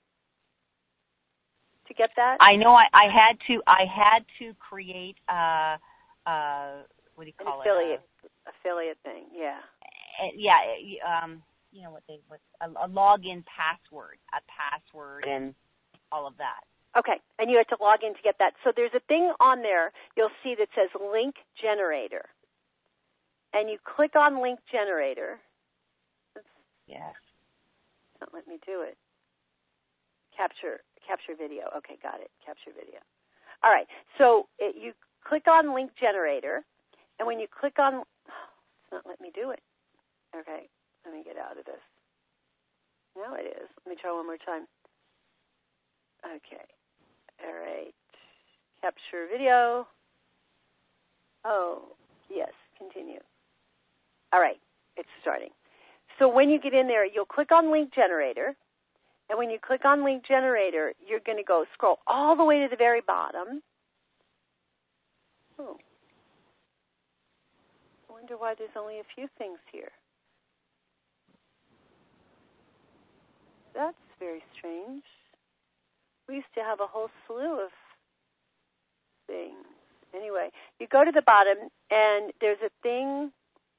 To get that? I know I, I had to I had to create a, a what do you call An affiliate, it? A, affiliate thing, yeah. Uh, yeah, um, you know what they what a, a login password, a password, and all of that. Okay, and you have to log in to get that. So there's a thing on there you'll see that says Link Generator, and you click on Link Generator. It's, yes. It's not letting me do it. Capture. Capture video. Okay, got it. Capture video. All right. So it, you click on Link Generator, and when you click on, oh, it's not letting me do it. Okay, let me get out of this. Now it is. Let me try one more time. Okay. All right. Capture video. Oh, yes. Continue. All right. It's starting. So when you get in there, you'll click on Link Generator. And when you click on Link Generator, you're going to go scroll all the way to the very bottom. Oh. I wonder why there's only a few things here. That's very strange. We used to have a whole slew of things. Anyway, you go to the bottom, and there's a thing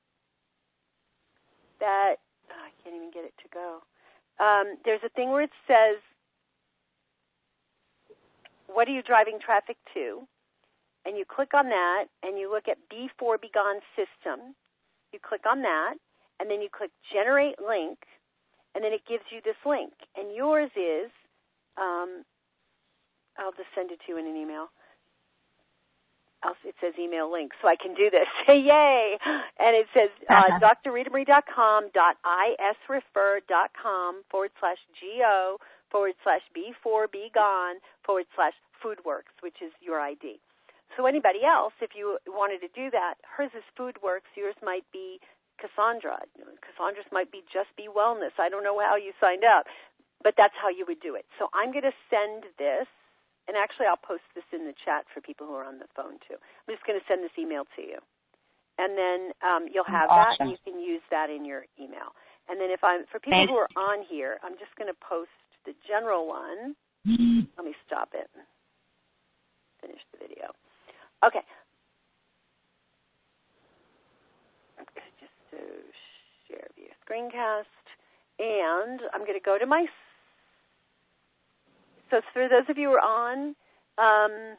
that, oh, I can't even get it to go. Um, there's a thing where it says, what are you driving traffic to? And you click on that, and you look at Before Be Gone System. You click on that, and then you click Generate Link, and then it gives you this link. And yours is, um, I'll just send it to you in an email. It says email link, so I can do this. Yay! And it says uh, drritamarie.com dot isrefer.com forward slash go forward slash before-be-gone forward slash foodworks, which is your I D. So anybody else, if you wanted to do that, hers is Foodworks. Yours might be Cassandra. Cassandra's might be Just Be Wellness. I don't know how you signed up, but that's how you would do it. So I'm going to send this. And actually, I'll post this in the chat for people who are on the phone, too. I'm just going to send this email to you. And then um, you'll have awesome. that, and you can use that in your email. And then if I'm, for people Thanks. who are on here, I'm just going to post the general one. Let me stop it. Finish the video. Okay. Just to share via screencast. And I'm going to go to my So for those of you who are on, um,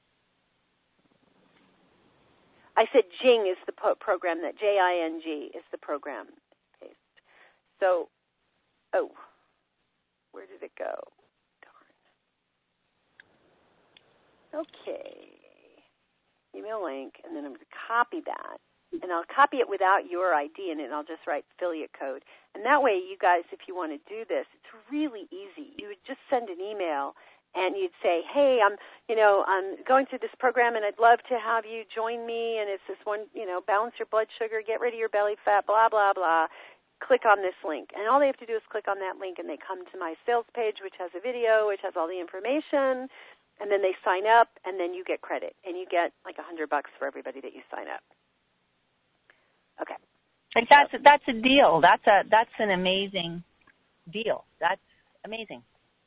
I said Jing is the po- program, that J I N G is the program. Paste. So, oh, where did it go? Darn. Okay. Email link, and then I'm going to copy that. And I'll copy it without your I D in it, and I'll just write affiliate code. And that way, you guys, if you want to do this, it's really easy. You would just send an email, and you'd say, hey, I'm, you know, I'm going through this program, and I'd love to have you join me, and it's this one, you know, balance your blood sugar, get rid of your belly fat, blah, blah, blah. Click on this link. And all they have to do is click on that link, and they come to my sales page, which has a video, which has all the information, and then they sign up, and then you get credit. And you get like a hundred bucks for everybody that you sign up. Like that's that's a deal. That's a that's an amazing deal. That's amazing.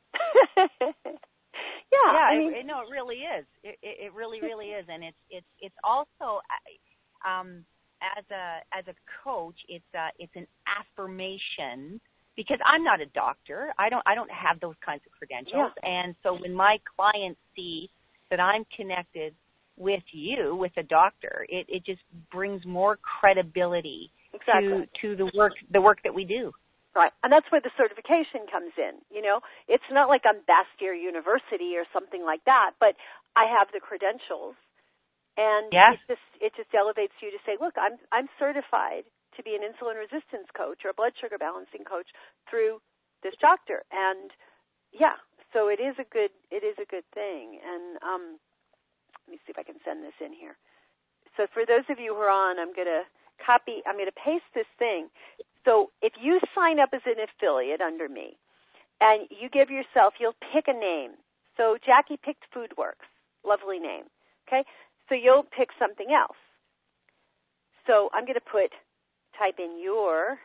yeah, yeah. I mean, it, it, no, it really is. It, it, it really, really is, and it's it's it's also, um, as a as a coach, it's a, it's an affirmation because I'm not a doctor. I don't I don't have those kinds of credentials, yeah. and so when my clients see that I'm connected with you, with a doctor, it, it just brings more credibility exactly. to to the work the work that we do. Right, and that's where the certification comes in. You know, it's not like I'm Bastyr University or something like that, but I have the credentials, and yes. it just it just elevates you to say, look, I'm I'm certified to be an insulin resistance coach or a blood sugar balancing coach through this doctor, and yeah, so it is a good it is a good thing. And um, let me see if I can send this in here. So for those of you who are on, I'm going to copy. I'm going to paste this thing. So if you sign up as an affiliate under me and you give yourself, you'll pick a name. So Jackie picked FoodWorks. Lovely name. Okay? So you'll pick something else. So I'm going to put, type in your,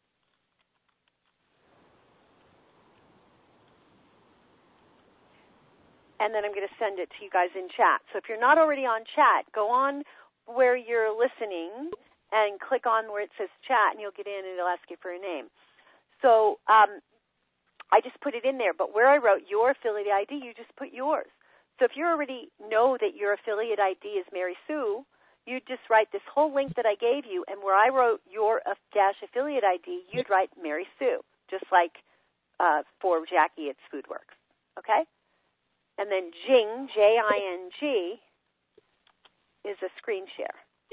and then I'm going to send it to you guys in chat. So if you're not already on chat, go on where you're listening and click on where it says chat, and you'll get in, and it'll ask you for a name. So um, I just put it in there, but where I wrote your affiliate I D, you just put yours. So if you already know that your affiliate I D is Mary Sue, you just write this whole link that I gave you, and where I wrote your uh, dash affiliate I D, you'd write Mary Sue, just like uh, for Jackie, it's FoodWorks, okay? And then Jing, J I N G, is a screen share.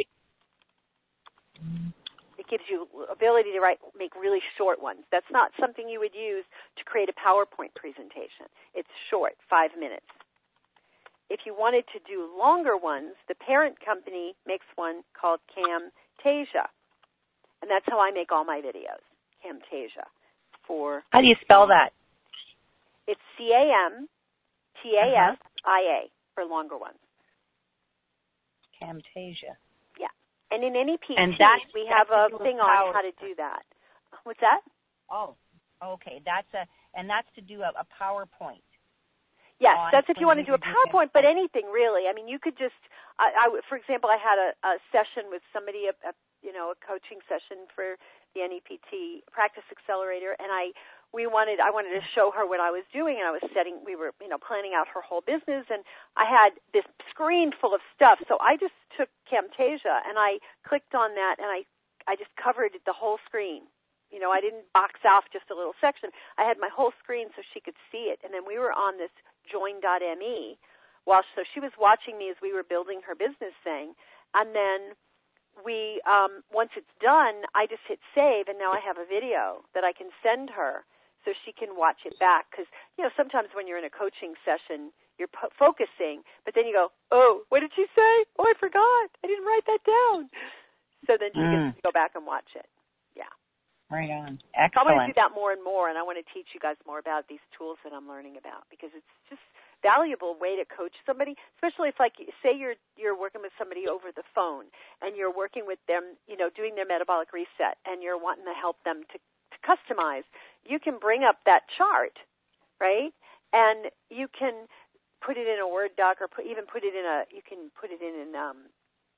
It gives you ability to write, make really short ones. That's not something you would use to create a PowerPoint presentation. It's short, five minutes. If you wanted to do longer ones, the parent company makes one called Camtasia. And that's how I make all my videos, Camtasia. For How do you spell that? It's C A M T A S I A for longer ones. Camtasia. Yeah. And in any P T, and that's, we that's have a thing on how to do that. What's that? Oh, okay. That's a and that's to do a, a PowerPoint. Yes, that's if you want to do a PowerPoint, but anything really. I mean, you could just, I, I, for example, I had a, a session with somebody, a, a, you know, a coaching session for the N E P T Practice Accelerator, and I, we wanted, I wanted to show her what I was doing, and I was setting, we were, you know, planning out her whole business, and I had this screen full of stuff, so I just took Camtasia, and I clicked on that, and I, I just covered the whole screen. You know, I didn't box off just a little section. I had my whole screen so she could see it, and then we were on this join dot M E, while so she was watching me as we were building her business thing, and then we, um, once it's done, I just hit save, and now I have a video that I can send her so she can watch it back, because, you know, sometimes when you're in a coaching session, you're po- focusing, but then you go, oh, what did she say? Oh, I forgot. I didn't write that down. So then she mm. gets to go back and watch it. Yeah. Right on. So Excellent. I want to do that more and more, and I want to teach you guys more about these tools that I'm learning about, because it's just a valuable way to coach somebody, especially if, like, say you're you're working with somebody over the phone, and you're working with them, you know, doing their metabolic reset, and you're wanting to help them to, to customize. You can bring up that chart, right, and you can put it in a Word doc, or put, even put it in a, you can put it in an, um,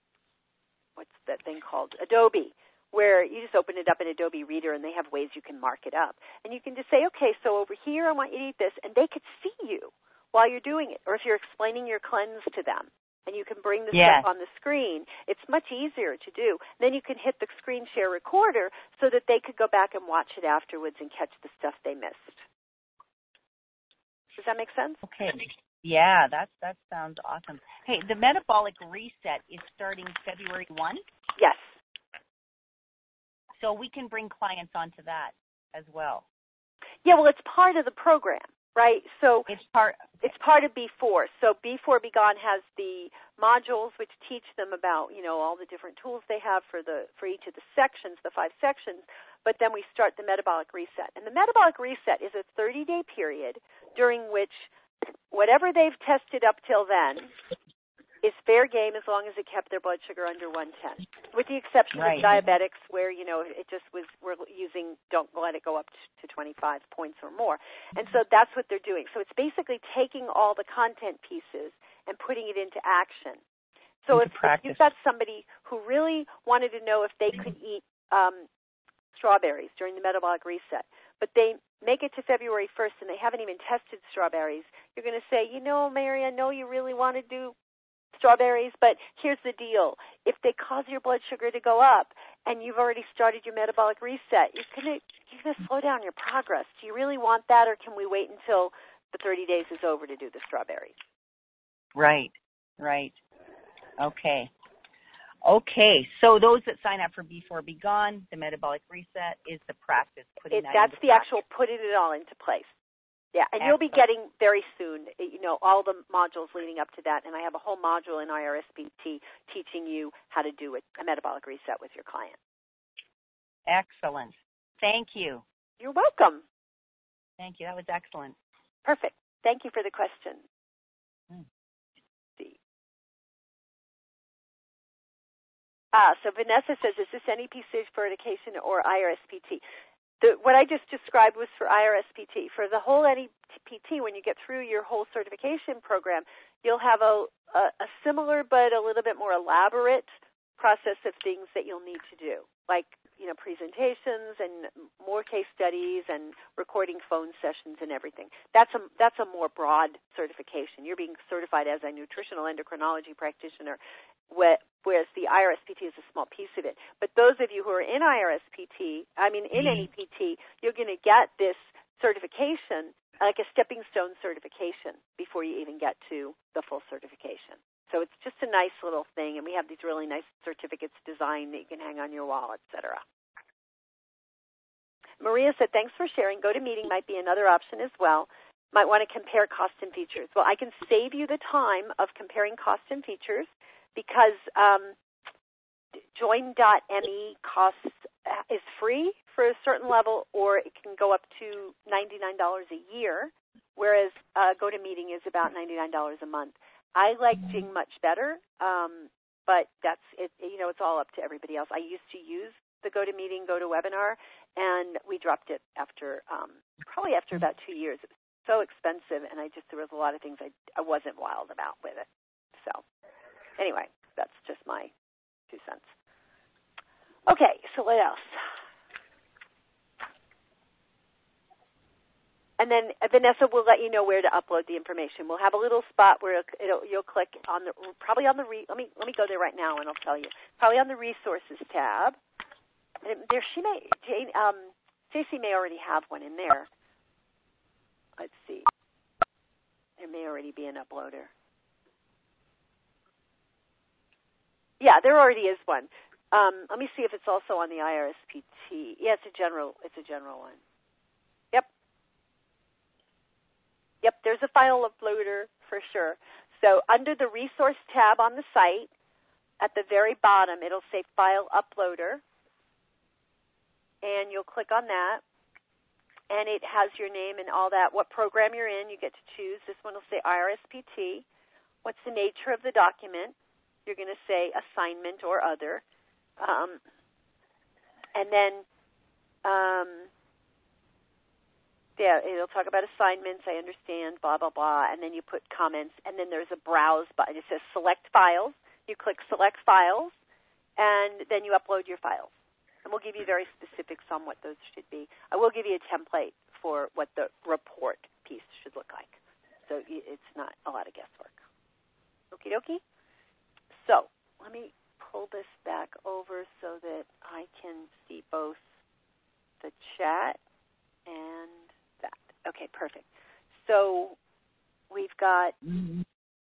what's that thing called, Adobe, where you just open it up in Adobe Reader, and they have ways you can mark it up. And you can just say, okay, so over here I want you to eat this, and they could see you while you're doing it. Or if you're explaining your cleanse to them, and you can bring the yes. stuff on the screen, it's much easier to do. Then you can hit the screen share recorder so that they could go back and watch it afterwards and catch the stuff they missed. Does that make sense? Okay. Yeah, that's, that sounds awesome. Hey, the metabolic reset is starting February first? Yes. So we can bring clients onto that as well. Yeah, well, it's part of the program, right? So it's part it's part of B four. So B four Be Gone has the modules which teach them about, you know, all the different tools they have for the for each of the sections, the five sections. But then we start the metabolic reset. And the metabolic reset is a thirty-day period during which whatever they've tested up till then, is fair game as long as it kept their blood sugar under one ten, with the exception right. of diabetics where, you know, it just was, we're using, don't let it go up to twenty-five points or more. And so that's what they're doing. So it's basically taking all the content pieces and putting it into action. So if, if you've got somebody who really wanted to know if they could eat um, strawberries during the metabolic reset, but they make it to February first and they haven't even tested strawberries, you're going to say, you know, Mary, I know you really want to do strawberries, but here's the deal. If they cause your blood sugar to go up and you've already started your metabolic reset, you're going to you're going to slow down your progress. Do you really want that, or can we wait until the thirty days is over to do the strawberries? Right, right. Okay. Okay, so those that sign up for B four B Gone, the metabolic reset is the practice. Putting it, that that's into the practice. actual putting it all into place. Yeah, and Excellent. You'll be getting very soon, you know, all the modules leading up to that, and I have a whole module in I R S P T teaching you how to do it, a metabolic reset with your client. Excellent. Thank you. You're welcome. Thank you. That was excellent. Perfect. Thank you for the question. Hmm. See. Ah, so Vanessa says, is this N E P certification or I R S P T? The, what I just described was for I R S P T. For the whole N E P T, when you get through your whole certification program, you'll have a, a, a similar but a little bit more elaborate process of things that you'll need to do, like, you know, presentations and more case studies and recording phone sessions and everything. That's a that's a more broad certification. You're being certified as a nutritional endocrinology practitioner, whereas the I R S P T is a small piece of it. But those of you who are in I R S P T, I mean in N E P T, you're going to get this certification, like a stepping stone certification, before you even get to the full certification. So it's just a nice little thing, and we have these really nice certificates designed that you can hang on your wall, et cetera. Maria said, thanks for sharing. GoToMeeting might be another option as well. Might want to compare cost and features. Well, I can save you the time of comparing cost and features because um, join dot M E costs is free for a certain level, or it can go up to ninety-nine dollars a year, whereas uh, GoToMeeting is about ninety-nine dollars a month. I like Jing much better, um, but that's it. You know, it's all up to everybody else. I used to use the GoToMeeting, GoToWebinar, and we dropped it after um, probably after about two years. It was so expensive, and I just there was a lot of things I I wasn't wild about with it. So anyway, that's just my two cents. Okay, so what else? And then uh, Vanessa will let you know where to upload the information. We'll have a little spot where it'll, it'll, you'll click on the probably on the re, let me let me go there right now and I'll tell you. Probably on the resources tab. And there she may Jane um, Stacey may already have one in there. Let's see. There may already be an uploader. Yeah, there already is one. Um, let me see if it's also on the I R S P T. Yeah, it's a general. It's a general one. Yep. Yep, there's a file uploader for sure. So under the resource tab on the site, at the very bottom, it'll say File Uploader, and you'll click on that, and it has your name and all that, what program you're in. You get to choose. This one will say I R S P T. What's the nature of the document? You're going to say assignment or other. Um, and then... Um, Yeah, it'll talk about assignments, I understand, blah, blah, blah, and then you put comments, and then there's a browse button. It says select files. You click select files, and then you upload your files. And we'll give you very specifics on what those should be. I will give you a template for what the report piece should look like. So it's not a lot of guesswork. Okie dokie. So let me pull this back over so that I can see both the chat and that. Okay, perfect. So we've got, mm-hmm.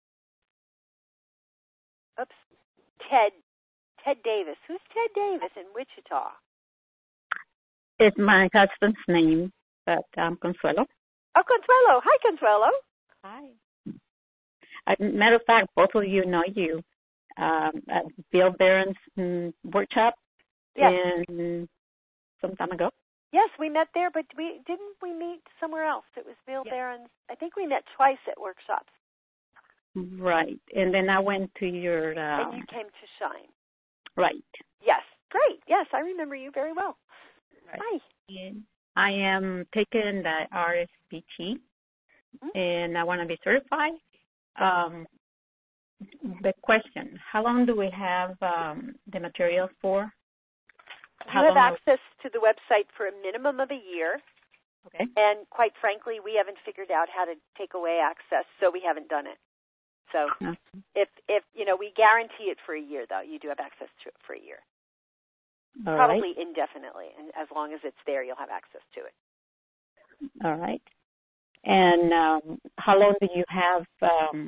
oops, Ted, Ted Davis. Who's Ted Davis in Wichita? It's my husband's name, but I'm Consuelo. Oh, Consuelo. Hi, Consuelo. Hi. As a matter of fact, both of you know you. Um, at Bill Barron's mm, workshop yes. in some time ago. Yes, we met there, but we didn't we meet somewhere else? It was Bill yes. Barron's. I think we met twice at workshops. Right. And then I went to your... Um, and you came to Shine. Right. Yes. Great. Yes, I remember you very well. Right. Hi. And I am taking the R S P T, mm-hmm. and I want to be certified. Um, the question, how long do we have um, the materials for? How you have long access are... to the website for a minimum of a year. Okay. And quite frankly, we haven't figured out how to take away access, so we haven't done it. So mm-hmm. if, if, you know, we guarantee it for a year, though. You do have access to it for a year. All Probably right. indefinitely. And as long as it's there, you'll have access to it. All right. And um, how long do you have? Um,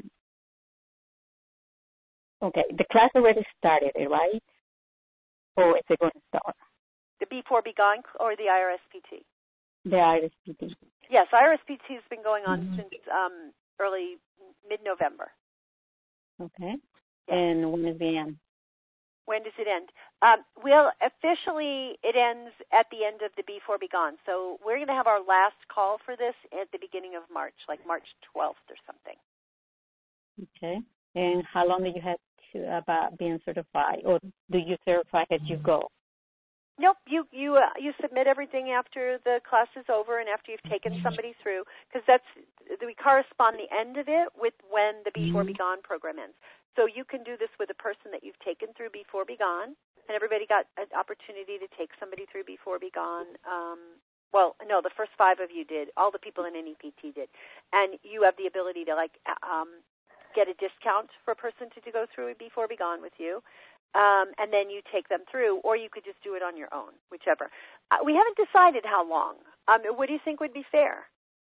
okay, the class already started, right? Or is it going to start? The B four B Gone or the I R S P T? The I R S P T. Yes, I R S P T has been going on mm-hmm. since um, early, mid-November. Okay. Yes. And when is the end? When does it end? Um, well, officially, it ends at the end of the B four B Gone. So we're going to have our last call for this at the beginning of March, like March twelfth or something. Okay. And how long do you have to about being certified, or do you certify as you go? Nope. You you uh, you submit everything after the class is over and after you've taken somebody through, because that's we correspond the end of it with when the B four B Gone program ends. So you can do this with a person that you've taken through B four B Gone, and everybody got an opportunity to take somebody through B four B Gone. Um, well, no, the first five of you did. All the people in N E P T did, and you have the ability to like um, get a discount for a person to, to go through a B four B Gone with you. Um, and then you take them through, or you could just do it on your own, whichever. Uh, we haven't decided how long. Um, what do you think would be fair?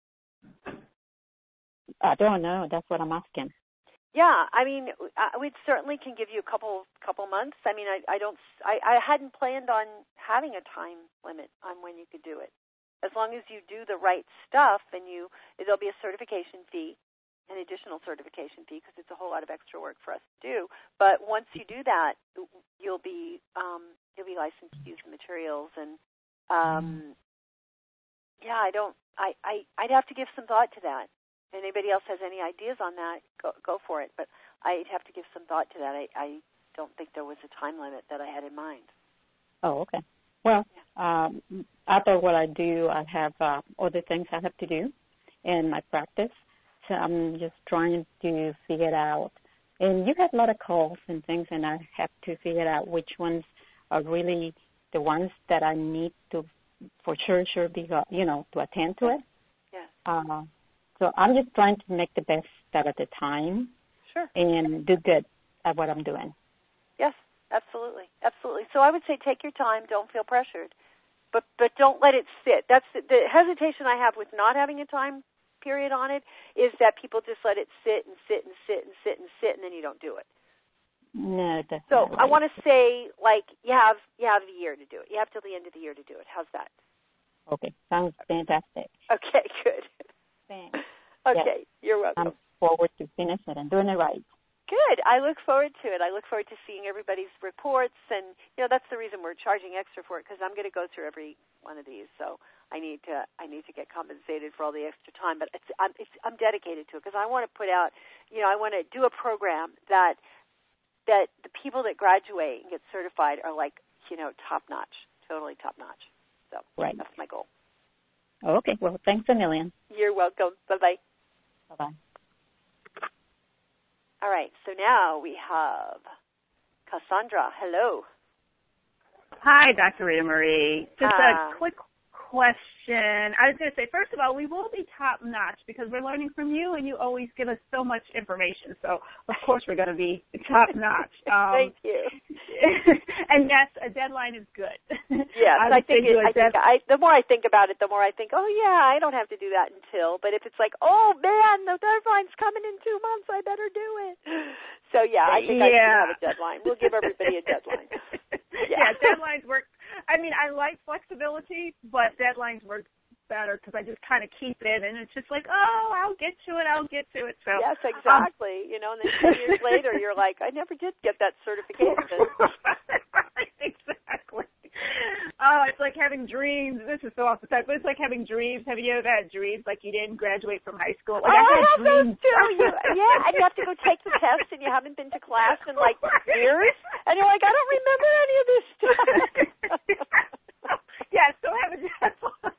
I don't know. That's what I'm asking. Yeah, I mean, uh, we certainly can give you a couple couple months. I mean, I, I don't, I, I hadn't planned on having a time limit on when you could do it. As long as you do the right stuff, and you, there'll be a certification fee. An additional certification fee, because it's a whole lot of extra work for us to do. But once you do that, you'll be um, you'll be licensed to use the materials. And um, yeah, I don't. I, I I'd have to give some thought to that. If anybody else has any ideas on that, go go for it. But I'd have to give some thought to that. I, I don't think there was a time limit that I had in mind. Oh, okay. Well, yeah. um, after what I do, I have uh, other things I have to do in my practice. So I'm just trying to figure it out. And you have a lot of calls and things, and I have to figure out which ones are really the ones that I need to, for sure, sure, be, you know, to attend to it. Yes. Uh, so I'm just trying to make the best out of the time. Sure. And do good at what I'm doing. Yes, absolutely, absolutely. So I would say take your time. Don't feel pressured, but but don't let it sit. That's the, the hesitation I have with not having a time period on it, is that people just let it sit and sit and sit and sit and sit, and then you don't do it. No, that's so not right. I want to say, like, you have you have a year to do it. You have till the end of the year to do it. How's that? Okay, sounds fantastic. Okay, good. Thanks. Okay, yes. You're welcome. I'm forward to finish it and doing it right. Good. I look forward to it. I look forward to seeing everybody's reports, and you know that's the reason we're charging extra for it, because I'm going to go through every one of these. So I need to I need to get compensated for all the extra time, but it's I'm, it's, I'm dedicated to it because I want to put out, you know, I want to do a program that that the people that graduate and get certified are like, you know, top notch, totally top notch. So right. That's my goal. Okay. Well, thanks a million. You're welcome. Bye bye. Bye bye. All right, so now we have Cassandra. Hello. Hi, Doctor Rita Marie. Just uh, a quick question. I was going to say, first of all, we will be top-notch because we're learning from you, and you always give us so much information. So, of course, we're going to be top-notch. Um, Thank you. And, yes, a deadline is good. Yes, I, I think, it, I think dead- I, the more I think about it, the more I think, oh, yeah, I don't have to do that until. But if it's like, oh, man, the deadline's coming in two months, I better do it. So, yeah, I think yeah. I should have a deadline. We'll give everybody a deadline. Yeah. yeah, deadlines work. I mean, I like flexibility, but deadlines work better because I just kind of keep it, and it's just like, oh, I'll get to it, I'll get to it. So yes, exactly. Um, you know, and then two years later, you're like, I never did get that certification. Exactly. Oh, it's like having dreams. This is so off the top, but it's like having dreams. Have you ever had dreams like you didn't graduate from high school? Like oh, I had I have dreams. those too. You, yeah, and you have to go take the test, and you haven't been to class in like years, and you're like, I don't remember any of this stuff. Yeah, still haven't had fun.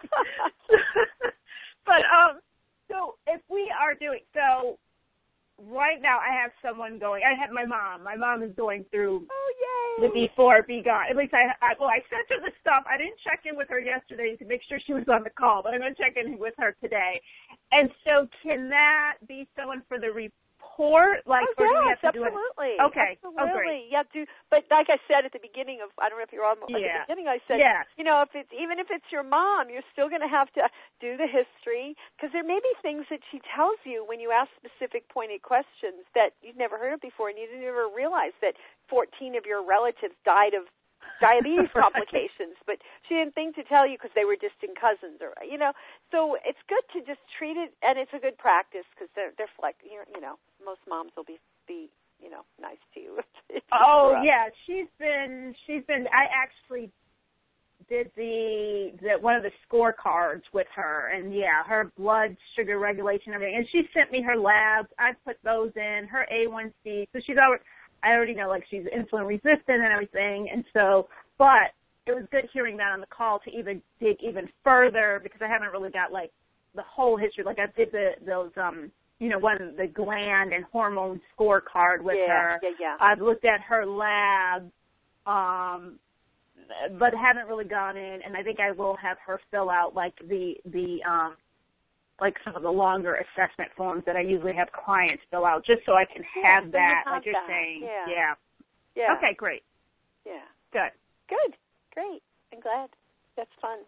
But um, so if we are doing so. Right now, I have someone going. I have my mom. My mom is going through oh, yay. the Before Be Gone. At least I, I, well, I sent her the stuff. I didn't check in with her yesterday to make sure she was on the call, but I'm going to check in with her today. And so, can that be someone for the report? Like, oh, or do yes, we have to absolutely. Do it? Okay. Absolutely. Oh, great. Yeah, do, but like I said at the beginning of, I don't know if you're on, at yeah. the beginning I said, yeah. you know, if it's, even if it's your mom, you're still going to have to do the history, because there may be things that she tells you when you ask specific pointed questions that you've never heard of before, and you didn't ever realize that fourteen of your relatives died of diabetes right. complications, but she didn't think to tell you because they were distant cousins, or you know. So it's good to just treat it, and it's a good practice because they're they're like you know most moms will be be you know nice to you. Oh yeah, she's been she's been. I actually did the the one of the scorecards with her, and yeah, her blood sugar regulation, everything, and she sent me her labs. I put those in her A one C, so she's already. I already know, like, she's insulin resistant and everything, and so, but it was good hearing that on the call to even dig even further, because I haven't really got, like, the whole history. Like, I did the, those, um, you know, one, the gland and hormone scorecard with yeah, her. Yeah, yeah, I've looked at her lab, um, but haven't really gone in, and I think I will have her fill out, like, the, the, um, like some of the longer assessment forms that I usually have clients fill out, just so I can have yeah, that, have like you're that. saying. Yeah. yeah. Yeah. Okay, great. Yeah. Good. Good. Great. I'm glad. That's fun.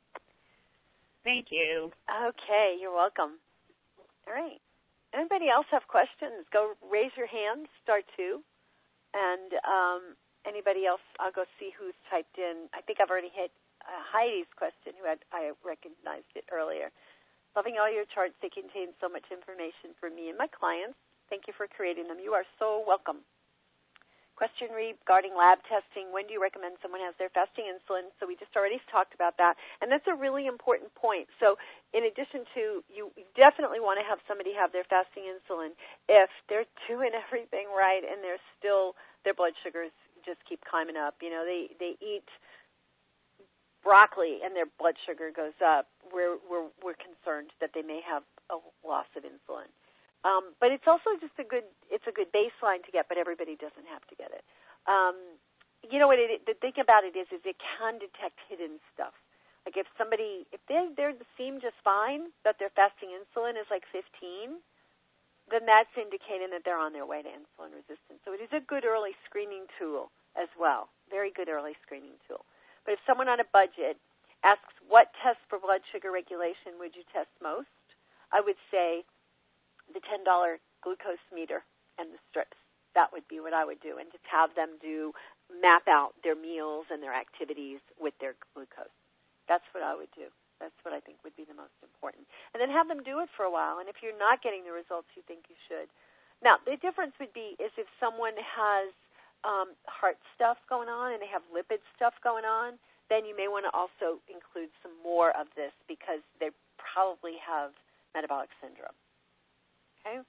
Thank you. Okay, you're welcome. All right. Anybody else have questions? Go raise your hand, star two. And um, anybody else, I'll go see who's typed in. I think I've already hit uh, Heidi's question, who had, I recognized it earlier. Loving all your charts. They contain so much information for me and my clients. Thank you for creating them. You are so welcome. Question regarding lab testing. When do you recommend someone has their fasting insulin? So we just already talked about that. And that's a really important point. So in addition to, you definitely want to have somebody have their fasting insulin if they're doing everything right and they're still, their blood sugars just keep climbing up. You know, they, they eat broccoli and their blood sugar goes up, we're we're we're concerned that they may have a loss of insulin. Um, but it's also just a good it's a good baseline to get, but everybody doesn't have to get it. Um, you know what? It, the thing about it is, is it can detect hidden stuff. Like if somebody if they they seem just fine, but their fasting insulin is like fifteen, then that's indicating that they're on their way to insulin resistance. So it is a good early screening tool as well. Very good early screening tool. But if someone on a budget asks what test for blood sugar regulation would you test most, I would say the ten dollar glucose meter and the strips. That would be what I would do, and just have them do map out their meals and their activities with their glucose. That's what I would do. That's what I think would be the most important. And then have them do it for a while, and if you're not getting the results you think you should. Now, the difference would be is if someone has Um, heart stuff going on and they have lipid stuff going on, then you may want to also include some more of this because they probably have metabolic syndrome. Okay?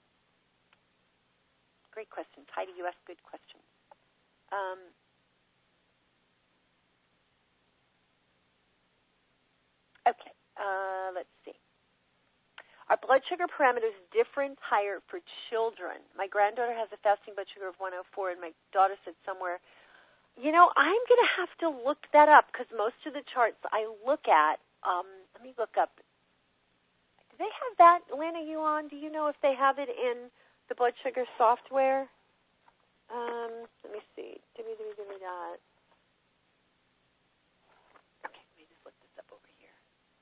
Great question. Heidi, you asked good questions. Um, okay, uh, let's see. Are blood sugar parameters different, higher for children? My granddaughter has a fasting blood sugar of one oh four, and my daughter said somewhere, you know, I'm going to have to look that up because most of the charts I look at, um, let me look up. Do they have that, Lana, you on? Do you know if they have it in the blood sugar software? Um, let me see. Give me, give me, give me that. Okay, let me just look this up over here.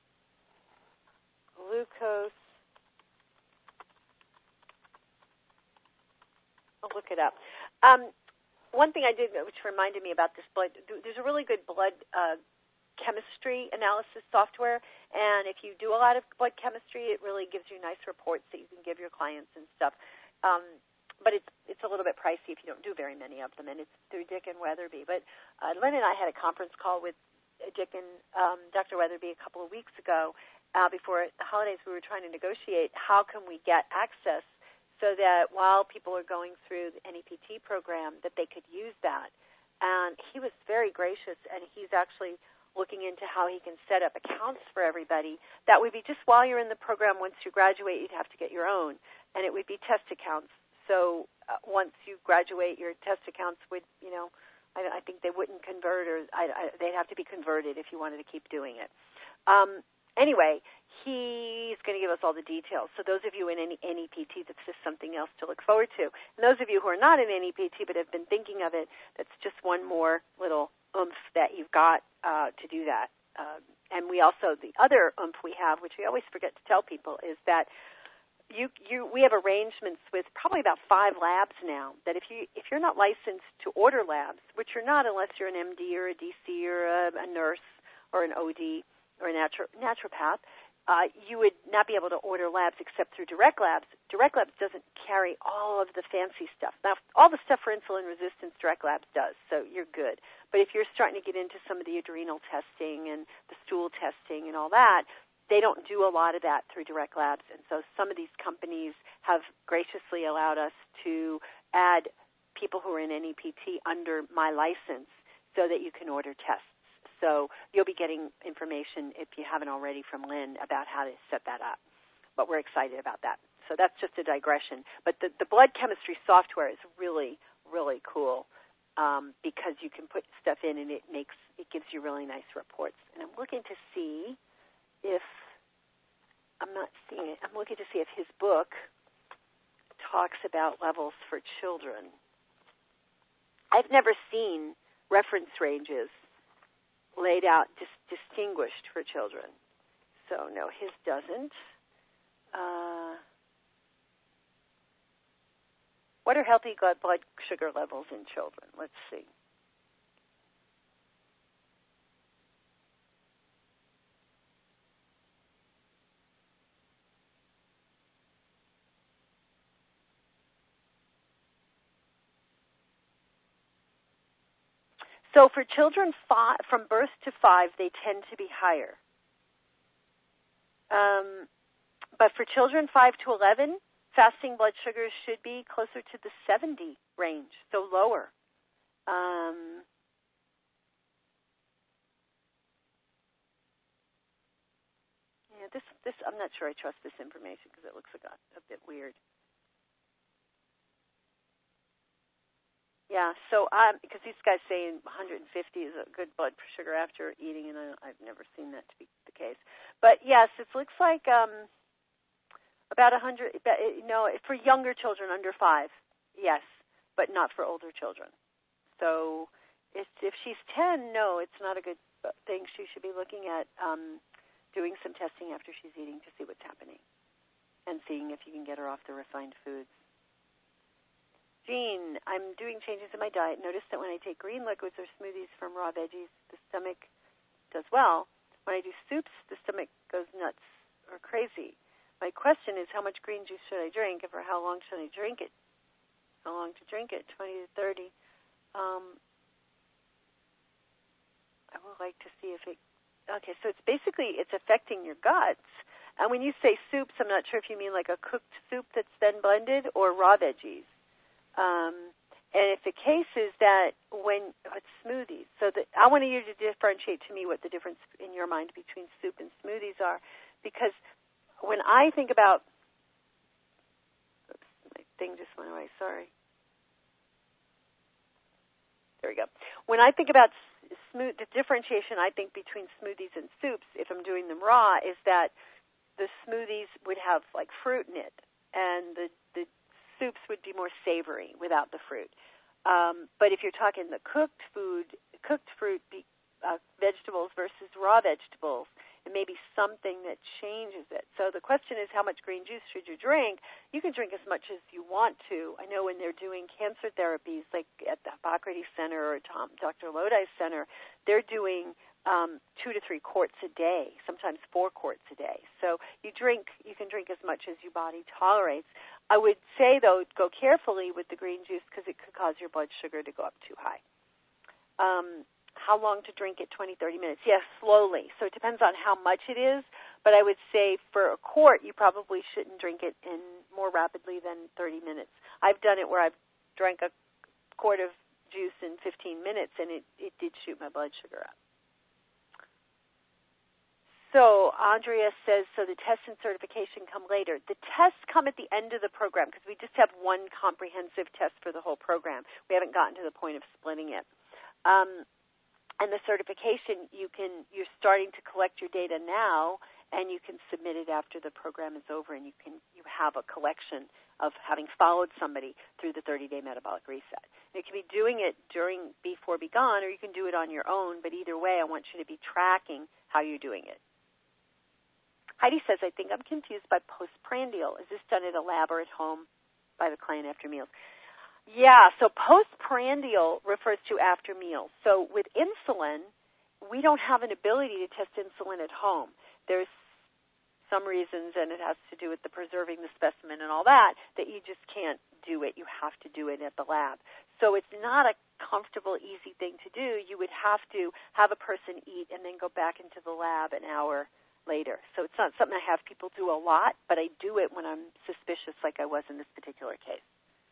Glucose. I'll look it up. Um, one thing I did, which reminded me about this blood, there's a really good blood uh, chemistry analysis software, and if you do a lot of blood chemistry, it really gives you nice reports that you can give your clients and stuff. Um, but it's it's a little bit pricey if you don't do very many of them, and it's through Dick and Weatherby. But uh, Lynn and I had a conference call with Dick and um, Doctor Weatherby a couple of weeks ago, uh, before the holidays, we were trying to negotiate how can we get access so that while people are going through the N E P T program, that they could use that. And he was very gracious, and he's actually looking into how he can set up accounts for everybody. That would be just while you're in the program. Once you graduate, you'd have to get your own, and it would be test accounts. So uh, once you graduate, your test accounts would, you know, I, I think they wouldn't convert, or I, I, they'd have to be converted if you wanted to keep doing it. Um, anyway, he's going to give us all the details. So those of you in any N E P T, that's just something else to look forward to. And those of you who are not in N E P T but have been thinking of it, that's just one more little oomph that you've got uh, to do that. Uh, and we also, the other oomph we have, which we always forget to tell people, is that You, you, we have arrangements with probably about five labs now that if you if you're not licensed to order labs, which you're not unless you're an M D or a D C or a, a nurse or an O D or a naturo, naturopath, uh, you would not be able to order labs except through Direct Labs. Direct Labs doesn't carry all of the fancy stuff. Now, all the stuff for insulin resistance, Direct Labs does, so you're good. But if you're starting to get into some of the adrenal testing and the stool testing and all that, they don't do a lot of that through Direct Labs, and so some of these companies have graciously allowed us to add people who are in N E P T under my license so that you can order tests. So you'll be getting information, if you haven't already, from Lynn about how to set that up. But we're excited about that. So that's just a digression. But the, the blood chemistry software is really, really cool um, because you can put stuff in and it makes it gives you really nice reports. And I'm looking to see if I'm not seeing it. I'm looking to see if his book talks about levels for children. I've never seen reference ranges laid out, dis- distinguished for children. So, no, his doesn't. Uh, what are healthy blood sugar levels in children? Let's see. So for children five, from birth to five, they tend to be higher. Um, but for children five to eleven, fasting blood sugars should be closer to the seventy range, so lower. Um, yeah, this this I'm not sure I trust this information because it looks a, a bit weird. Yeah, so um, because these guys say one hundred fifty is a good blood sugar after eating, and I, I've never seen that to be the case. But yes, it looks like um, about one hundred. You know, for younger children under five, yes, but not for older children. So if, if she's ten, no, it's not a good thing. She should be looking at um, doing some testing after she's eating to see what's happening, and seeing if you can get her off the refined foods. Jean, I'm doing changes in my diet. Notice that when I take green liquids or smoothies from raw veggies, the stomach does well. When I do soups, the stomach goes nuts or crazy. My question is, how much green juice should I drink, and for how long should I drink it? How long to drink it? twenty to thirty. Um, I would like to see if it... Okay, so it's basically, it's affecting your guts. And when you say soups, I'm not sure if you mean like a cooked soup that's then blended or raw veggies. Um, and if the case is that when it's smoothies, so that I want you to differentiate to me what the difference in your mind between soup and smoothies are, because when I think about, oops, my thing just went away, sorry. There we go. When I think about smooth, the differentiation I think between smoothies and soups, if I'm doing them raw, is that the smoothies would have like fruit in it, and the, the soups would be more savory without the fruit. Um, but if you're talking the cooked food, cooked fruit, be, uh, vegetables versus raw vegetables, it may be something that changes it. So the question is, how much green juice should you drink? You can drink as much as you want to. I know when they're doing cancer therapies, like at the Hippocrates Center or Tom, Doctor Lodi's Center, they're doing um, two to three quarts a day, sometimes four quarts a day. So you drink, you can drink as much as your body tolerates. I would say, though, go carefully with the green juice because it could cause your blood sugar to go up too high. Um, how long to drink it, twenty, thirty minutes. Yes, slowly. So it depends on how much it is, but I would say for a quart, you probably shouldn't drink it in more rapidly than thirty minutes. I've done it where I've drank a quart of juice in fifteen minutes, and it, it did shoot my blood sugar up. So Andrea says, so the tests and certification come later. The tests come at the end of the program because we just have one comprehensive test for the whole program. We haven't gotten to the point of splitting it. Um, and the certification, you can, you're starting to collect your data now, and you can submit it after the program is over, and you can you have a collection of having followed somebody through the thirty-day metabolic reset. You can be doing it during Be four Be Gone, or you can do it on your own, but either way, I want you to be tracking how you're doing it. Heidi says, I think I'm confused by postprandial. Is this done at a lab or at home by the client after meals? Yeah, so postprandial refers to after meals. So with insulin, we don't have an ability to test insulin at home. There's some reasons, and it has to do with the preserving the specimen and all that, that you just can't do it. You have to do it at the lab. So it's not a comfortable, easy thing to do. You would have to have a person eat and then go back into the lab an hour later. So it's not something I have people do a lot, but I do it when I'm suspicious like I was in this particular case.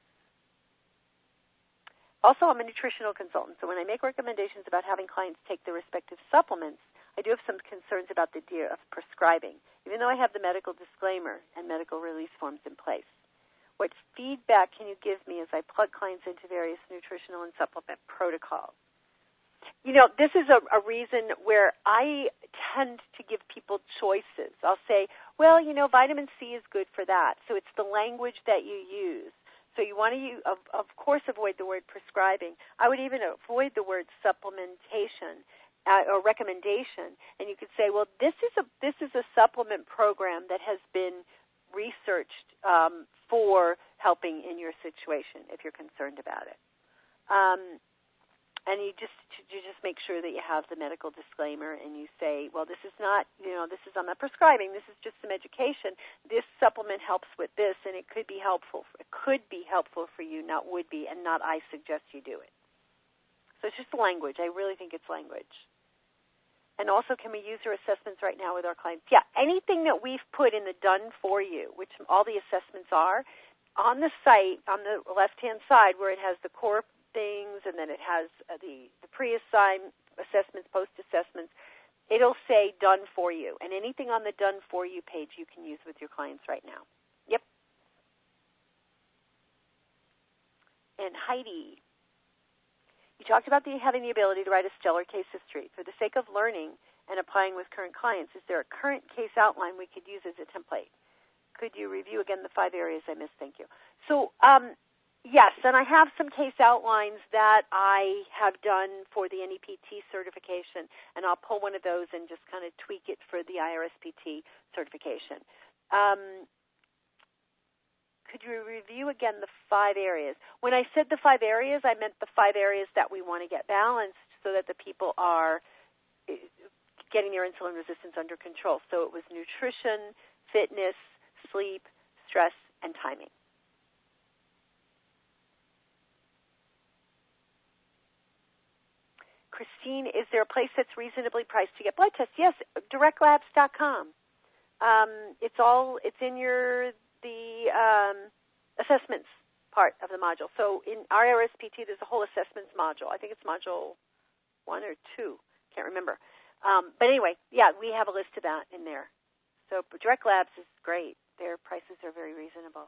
Also, I'm a nutritional consultant, so when I make recommendations about having clients take their respective supplements, I do have some concerns about the idea of prescribing, even though I have the medical disclaimer and medical release forms in place. What feedback can you give me as I plug clients into various nutritional and supplement protocols? You know, this is a, a reason where I tend to give people choices. I'll say, well, you know, vitamin C is good for that. So it's the language that you use. So you want to, use, of, of course, avoid the word prescribing. I would even avoid the word supplementation uh, or recommendation. And you could say, well, this is a this is a supplement program that has been researched um, for helping in your situation if you're concerned about it. Um, And you just you just make sure that you have the medical disclaimer, and you say, well, this is not, you know, this is I'm not prescribing. This is just some education. This supplement helps with this, and it could be helpful. It could be helpful for you, not would be, and not I suggest you do it. So it's just language. I really think it's language. And also, can we use our assessments right now with our clients? Yeah, anything that we've put in the done for you, which all the assessments are, on the site, on the left-hand side where it has the core things, and then it has uh, the, the pre-assigned assessments, post-assessments, it'll say done for you. And anything on the done for you page you can use with your clients right now. Yep. And Heidi, you talked about the, having the ability to write a stellar case history. For the sake of learning and applying with current clients, is there a current case outline we could use as a template? Could you review again the five areas I missed? Thank you. So, um, yes, and I have some case outlines that I have done for the N E P T certification, and I'll pull one of those and just kind of tweak it for the I R S P T certification. Um, could you review again the five areas? When I said the five areas, I meant the five areas that we want to get balanced so that the people are getting their insulin resistance under control. So it was nutrition, fitness, sleep, stress, and timing. Christine, is there a place that's reasonably priced to get blood tests? Yes, direct labs dot com. Um, it's all it's in your the um, assessments part of the module. So in I R S P T, there's a whole assessments module. I think it's module one or two. Can't remember. Um, but anyway, yeah, we have a list of that in there. So Direct Labs is great. Their prices are very reasonable.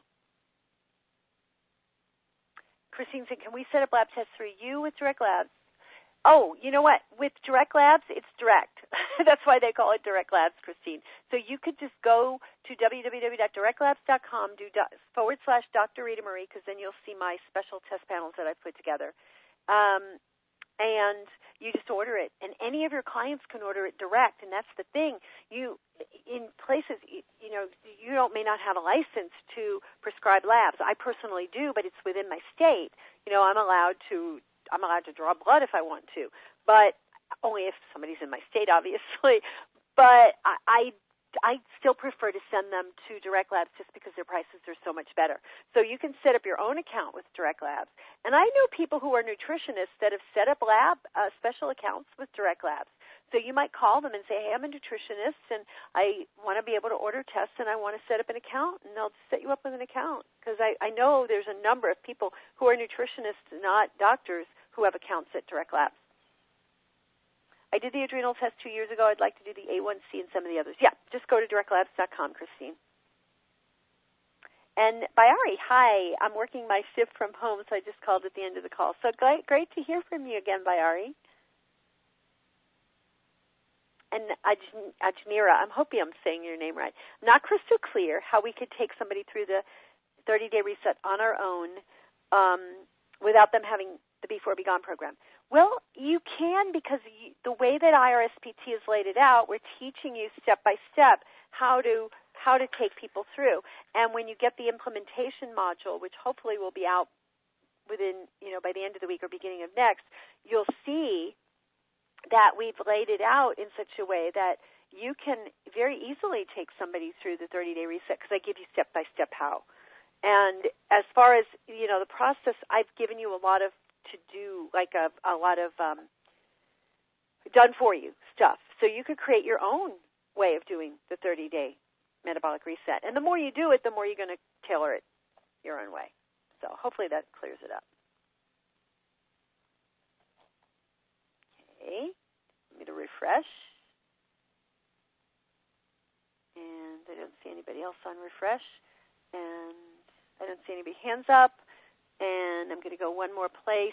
Christine said, can we set up lab tests for you with Direct Labs? Oh, you know what? With Direct Labs, it's direct. That's why they call it Direct Labs, Christine. So you could just go to w w w dot direct labs dot com, do do, forward slash Doctor Rita Marie, because then you'll see my special test panels that I've put together. Um, and you just order it. And any of your clients can order it direct, and that's the thing. You, in places, you, you know, you don't may not have a license to prescribe labs. I personally do, but it's within my state. You know, I'm allowed to I'm allowed to draw blood if I want to, but only if somebody's in my state, obviously. But I, I I still prefer to send them to Direct Labs just because their prices are so much better. So you can set up your own account with Direct Labs. And I know people who are nutritionists that have set up lab uh, special accounts with Direct Labs. So you might call them and say, hey, I'm a nutritionist, and I want to be able to order tests, and I want to set up an account, and they'll set you up with an account. Because I, I know there's a number of people who are nutritionists, not doctors, who have accounts at Direct Labs. I did the adrenal test two years ago. I'd like to do the A one C and some of the others. Yeah, just go to direct labs dot com, Christine. And Bayari, hi. I'm working my shift from home, so I just called at the end of the call. So great, great to hear from you again, Bayari. And Aj- Ajnira, I'm hoping I'm saying your name right. Not crystal clear how we could take somebody through the thirty-day reset on our own um, without them having the Before Be Gone program. Well, you can, because you, the way that I R S P T has laid it out, we're teaching you step by step how to how to take people through. And when you get the implementation module, which hopefully will be out within, you know, by the end of the week or beginning of next, you'll see that we've laid it out in such a way that you can very easily take somebody through the thirty-day reset, because I give you step by step how. And as far as, you know, the process, I've given you a lot of to do, like a, a lot of um, done-for-you stuff. So you could create your own way of doing the thirty-day metabolic reset. And the more you do it, the more you're going to tailor it your own way. So hopefully that clears it up. Okay. Let me to refresh. And I don't see anybody else on refresh. And I don't see anybody hands up. And I'm going to go one more place.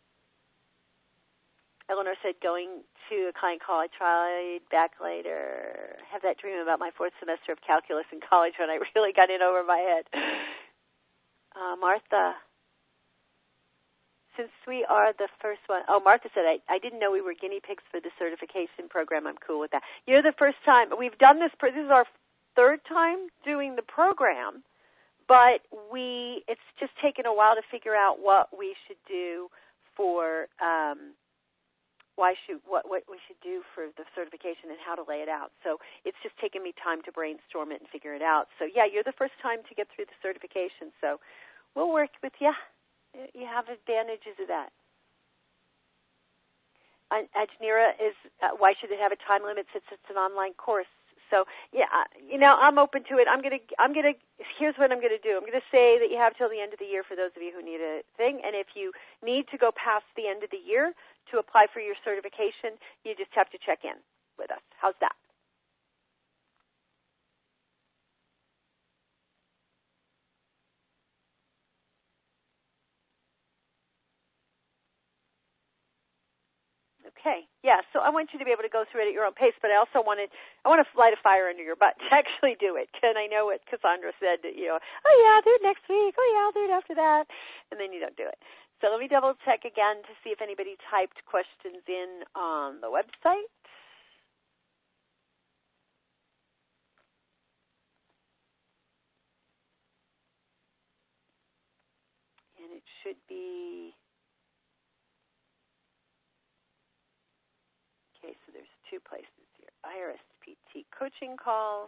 Eleanor said, going to a client call, I tried back later. I have that dream about my fourth semester of calculus in college when I really got in over my head. Uh, Martha, since we are the first one. Oh, Martha said, I, I didn't know we were guinea pigs for the certification program. I'm cool with that. You're the first time. We've done this. This is our third time doing the program. But we, it's just taken a while to figure out what we should do for, um, why should, what, what we should do for the certification and how to lay it out. So it's just taken me time to brainstorm it and figure it out. So yeah, you're the first time to get through the certification. So we'll work with you. You have advantages of that. Ajnira is, uh, why should it have a time limit since it's an online course? So, yeah, you know, I'm open to it. I'm going to, I'm going to, here's what I'm going to do. I'm going to say that you have till the end of the year for those of you who need a thing. And if you need to go past the end of the year to apply for your certification, you just have to check in with us. How's that? Okay, yeah, so I want you to be able to go through it at your own pace, but I also wanted, I want to light a fire under your butt to actually do it. And I know what Cassandra said, that, you know, oh yeah, I'll do it next week, oh yeah, I'll do it after that, and then you don't do it. So let me double check again to see if anybody typed questions in on the website. And it should be... Okay, so there's two places here. I R S P T coaching calls.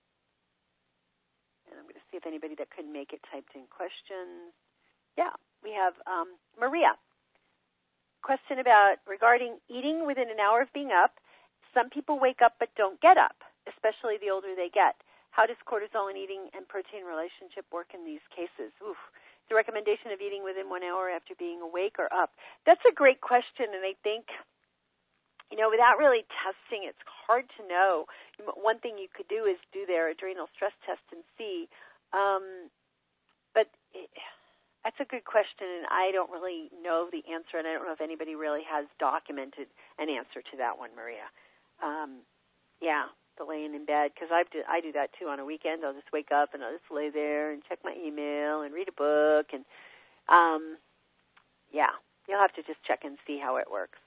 And I'm going to see if anybody that couldn't make it typed in questions. Yeah, we have um, Maria. Question about regarding eating within an hour of being up. Some people wake up but don't get up, especially the older they get. How does cortisol and eating and protein relationship work in these cases? Oof. The recommendation of eating within one hour after being awake or up. That's a great question, and I think... You know, without really testing, it's hard to know. One thing you could do is do their adrenal stress test and see. Um, but it, that's a good question, and I don't really know the answer, and I don't know if anybody really has documented an answer to that one, Maria. Um, yeah, the laying in bed, because I do, I do that, too, on a weekend. I'll just wake up, and I'll just lay there and check my email and read a book. And, um, yeah, you'll have to just check and see how it works.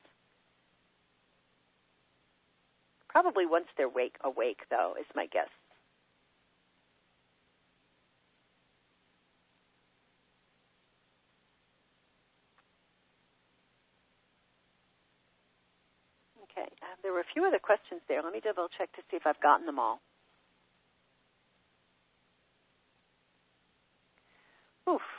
Probably once they're wake, awake, though, is my guess. Okay, uh, there were a few other questions there. Let me double check to see if I've gotten them all.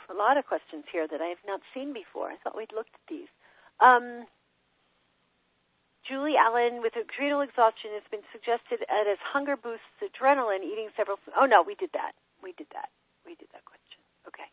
a lot of questions here that I have not seen before. I thought we'd looked at these. Um, Julie Allen, with adrenal exhaustion, has been suggested as hunger boosts adrenaline, eating several... Oh, no, we did that. We did that. We did that question. Okay.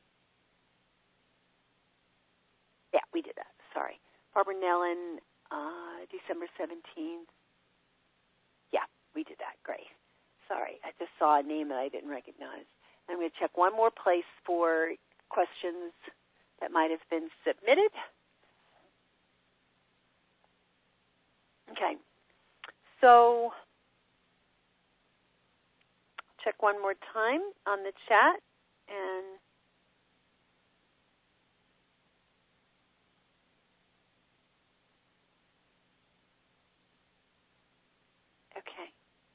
Yeah, we did that. Sorry. Barbara Nellen, uh, December seventeenth. Yeah, we did that. Great. Sorry, I just saw a name that I didn't recognize. I'm going to check one more place for questions that might have been submitted. Okay. So, check one more time on the chat. And okay.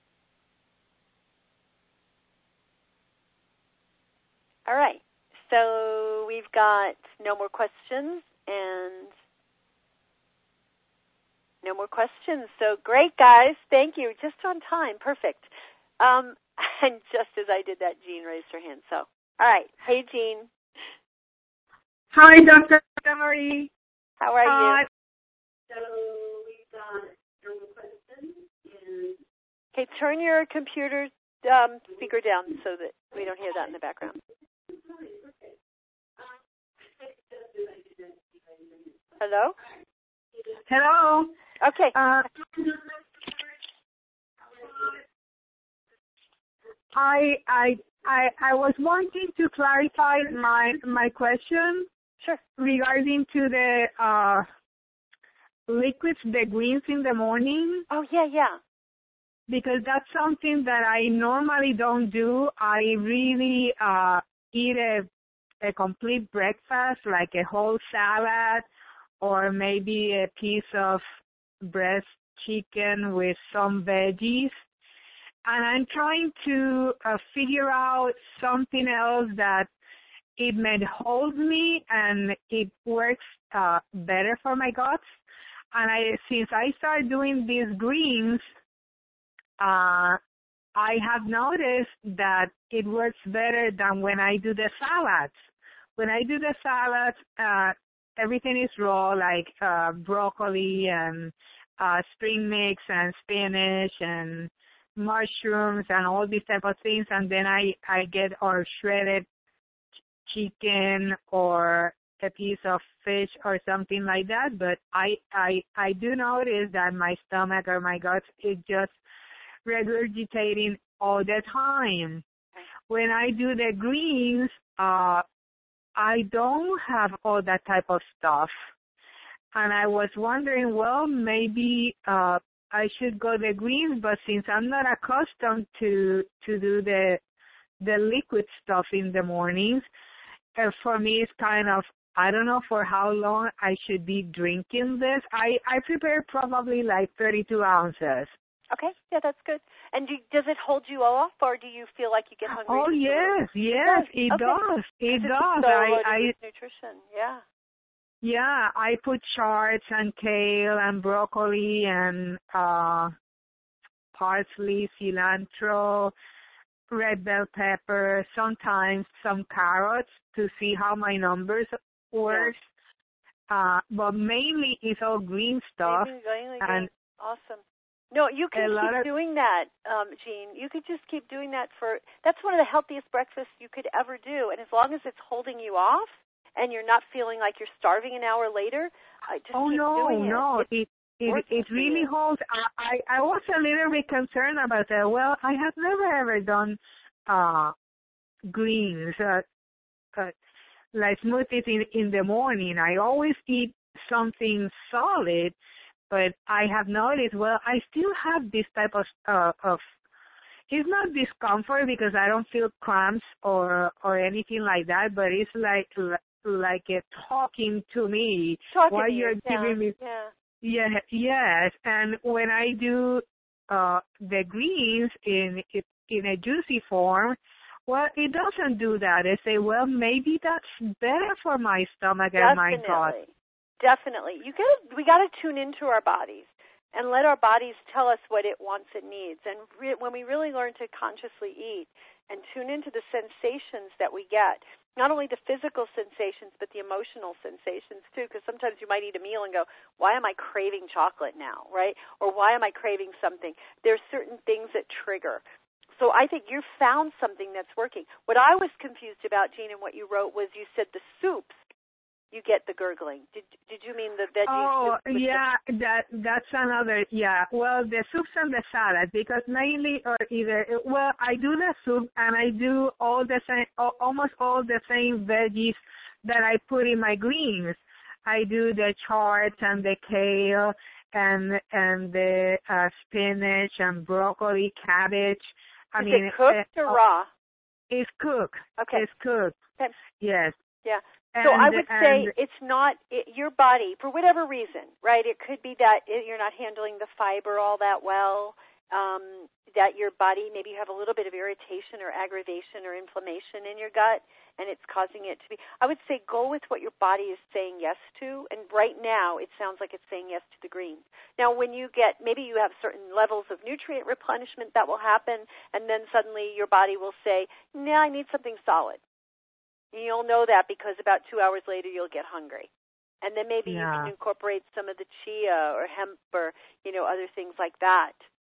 All right. So we've got no more questions and no more questions. So great, guys. Thank you. Just on time. Perfect. Um, and just as I did that, Jean raised her hand. So, all right. Hey, Jean. Hi, Doctor Marie. How are uh, you? So we've got no more questions. And... Okay, turn your computer um, speaker down so that we don't hear that in the background. Hello? Hello. Okay. Uh, I I I I was wanting to clarify my my question. Sure. Regarding to the uh, liquids, the greens in the morning. Oh yeah, yeah. Because that's something that I normally don't do. I really uh, eat a a complete breakfast, like a whole salad, or maybe a piece of breast chicken with some veggies. And I'm trying to uh, figure out something else that it may hold me and it works uh, better for my guts. And I, since I started doing these greens, uh, I have noticed that it works better than when I do the salads. When I do the salads, uh, everything is raw, like uh, broccoli and uh, spring mix and spinach and mushrooms and all these type of things, and then I, I get or shredded chicken or a piece of fish or something like that. But I, I, I do notice that my stomach or my guts is just regurgitating all the time. When I do the greens, uh, I don't have all that type of stuff. And I was wondering, well, maybe uh, I should go the greens, but since I'm not accustomed to to do the the liquid stuff in the mornings, uh, for me it's kind of, I don't know for how long I should be drinking this. I, I prepare probably like thirty-two ounces. Okay, yeah, that's good. And do, does it hold you off, or do you feel like you get hungry? Oh yes, yes, it okay. does. It does. So I, I nutrition, yeah. Yeah, I put charts and kale and broccoli and uh, parsley, cilantro, red bell pepper, sometimes some carrots to see how my numbers work. Yeah. Uh, but mainly it's all green stuff. Mainly, mainly and green. Awesome. No, you can keep of, doing that, um, Jean. You could just keep doing that for, that's one of the healthiest breakfasts you could ever do. And as long as it's holding you off and you're not feeling like you're starving an hour later, I just oh, keep no, doing it. no, it it, it really you. holds. I, I, I was a little bit concerned about that. Well, I have never ever done uh, greens, uh, uh, like smoothies in, in the morning. I always eat something solid. But I have noticed, well, I still have this type of, uh, of, it's not discomfort because I don't feel cramps or, or anything like that, but it's like, like a talking to me talking while to you're you. giving yeah. me, yeah. yeah, yes. And when I do, uh, the greens in, in a juicy form, well, it doesn't do that. I say, well, maybe that's better for my stomach Definitely. and my gut. Definitely. You got we got to tune into our bodies and let our bodies tell us what it wants and needs. And re- when we really learn to consciously eat and tune into the sensations that we get, not only the physical sensations, but the emotional sensations too, because sometimes you might eat a meal and go, why am I craving chocolate now, right? Or why am I craving something? There's certain things that trigger. So I think you found something that's working. What I was confused about, Jean, and what you wrote was you said the soups, you get the gurgling. Did did you mean the veggie Oh, soup? yeah, the... that that's another, yeah. Well, the soups and the salad, because mainly or either, well, I do the soup and I do all the same, almost all the same veggies that I put in my greens. I do the charts and the kale and and the uh, spinach and broccoli, cabbage. I Is mean, it cooked uh, or raw? It's cooked. Okay. It's cooked. Okay. Yes. Yeah. And, so I would say and, it's not it, your body, for whatever reason, right? It could be that it, you're not handling the fiber all that well, um, that your body, maybe you have a little bit of irritation or aggravation or inflammation in your gut, and it's causing it to be. I would say go with what your body is saying yes to, and right now it sounds like it's saying yes to the greens. Now when you get, maybe you have certain levels of nutrient replenishment that will happen, and then suddenly your body will say, nah, I need something solid. And you'll know that because about two hours later you'll get hungry. And then maybe yeah. you can incorporate some of the chia or hemp or, you know, other things like that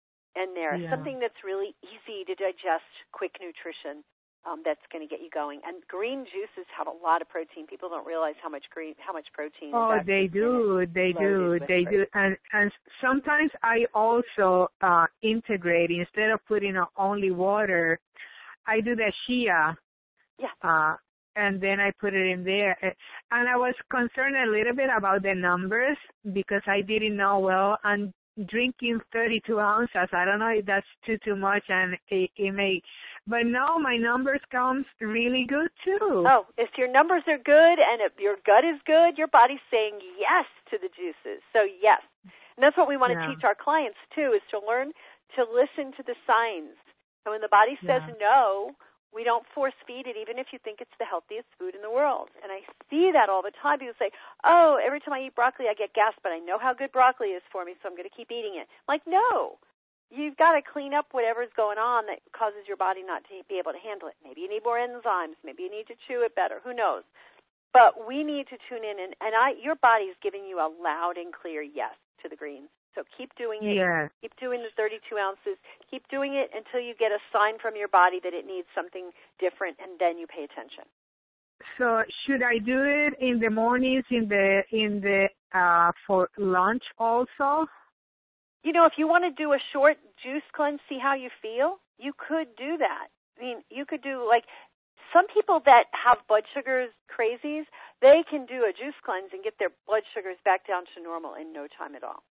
in there. Yeah. Something that's really easy to digest, quick nutrition um, that's going to get you going. And green juices have a lot of protein. People don't realize how much green, how much protein. Oh, is they do, they do, they protein. do. And and sometimes I also uh, integrate, instead of putting only water, I do the chia. Yeah. Uh, and then I put it in there. And I was concerned a little bit about the numbers because I didn't know, well, I'm drinking thirty-two ounces. I don't know if that's too, too much, and it, it may, but no, my numbers comes really good too. Oh, if your numbers are good and if your gut is good, your body's saying yes to the juices. So yes. And that's what we want to yeah. teach our clients too, is to learn to listen to the signs. And when the body says yeah. no, we don't force feed it, even if you think it's the healthiest food in the world. And I see that all the time. People say, oh, every time I eat broccoli, I get gas, but I know how good broccoli is for me, so I'm going to keep eating it. I'm like, no. You've got to clean up whatever's going on that causes your body not to be able to handle it. Maybe you need more enzymes. Maybe you need to chew it better. Who knows? But we need to tune in, and, and I, your body's giving you a loud and clear yes to the greens. So keep doing it. Yes. Keep doing the thirty-two ounces. Keep doing it until you get a sign from your body that it needs something different, and then you pay attention. So should I do it in the mornings, in the in the uh, for lunch also? You know, if you want to do a short juice cleanse, see how you feel, you could do that. I mean, you could do like some people that have blood sugars crazies, they can do a juice cleanse and get their blood sugars back down to normal in no time at all.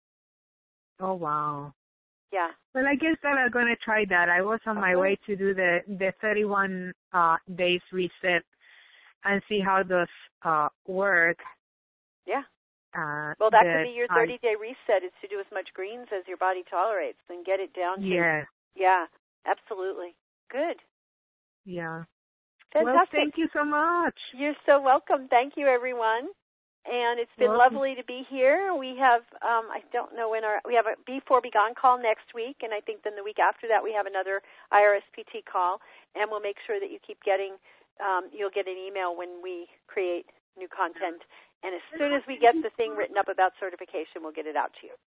Oh, wow. Yeah. Well, I guess that I'm going to try that. I was on my okay. way to do the, the thirty-one uh, days reset and see how those uh, work. Yeah. Uh, well, that that could be your thirty-day reset, is to do as much greens as your body tolerates and get it down to. Yeah. Yeah, absolutely. Good. Yeah. Fantastic. Well, thank you so much. You're so welcome. Thank you, everyone. And it's been Welcome. lovely to be here. We have, um, I don't know when our, we have a B four B Gone call next week, and I think then the week after that we have another I R S P T call, and we'll make sure that you keep getting, um, you'll get an email when we create new content. And as soon as we get the thing written up about certification, we'll get it out to you.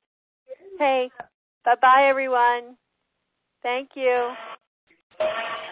Hey, bye-bye, everyone. Thank you.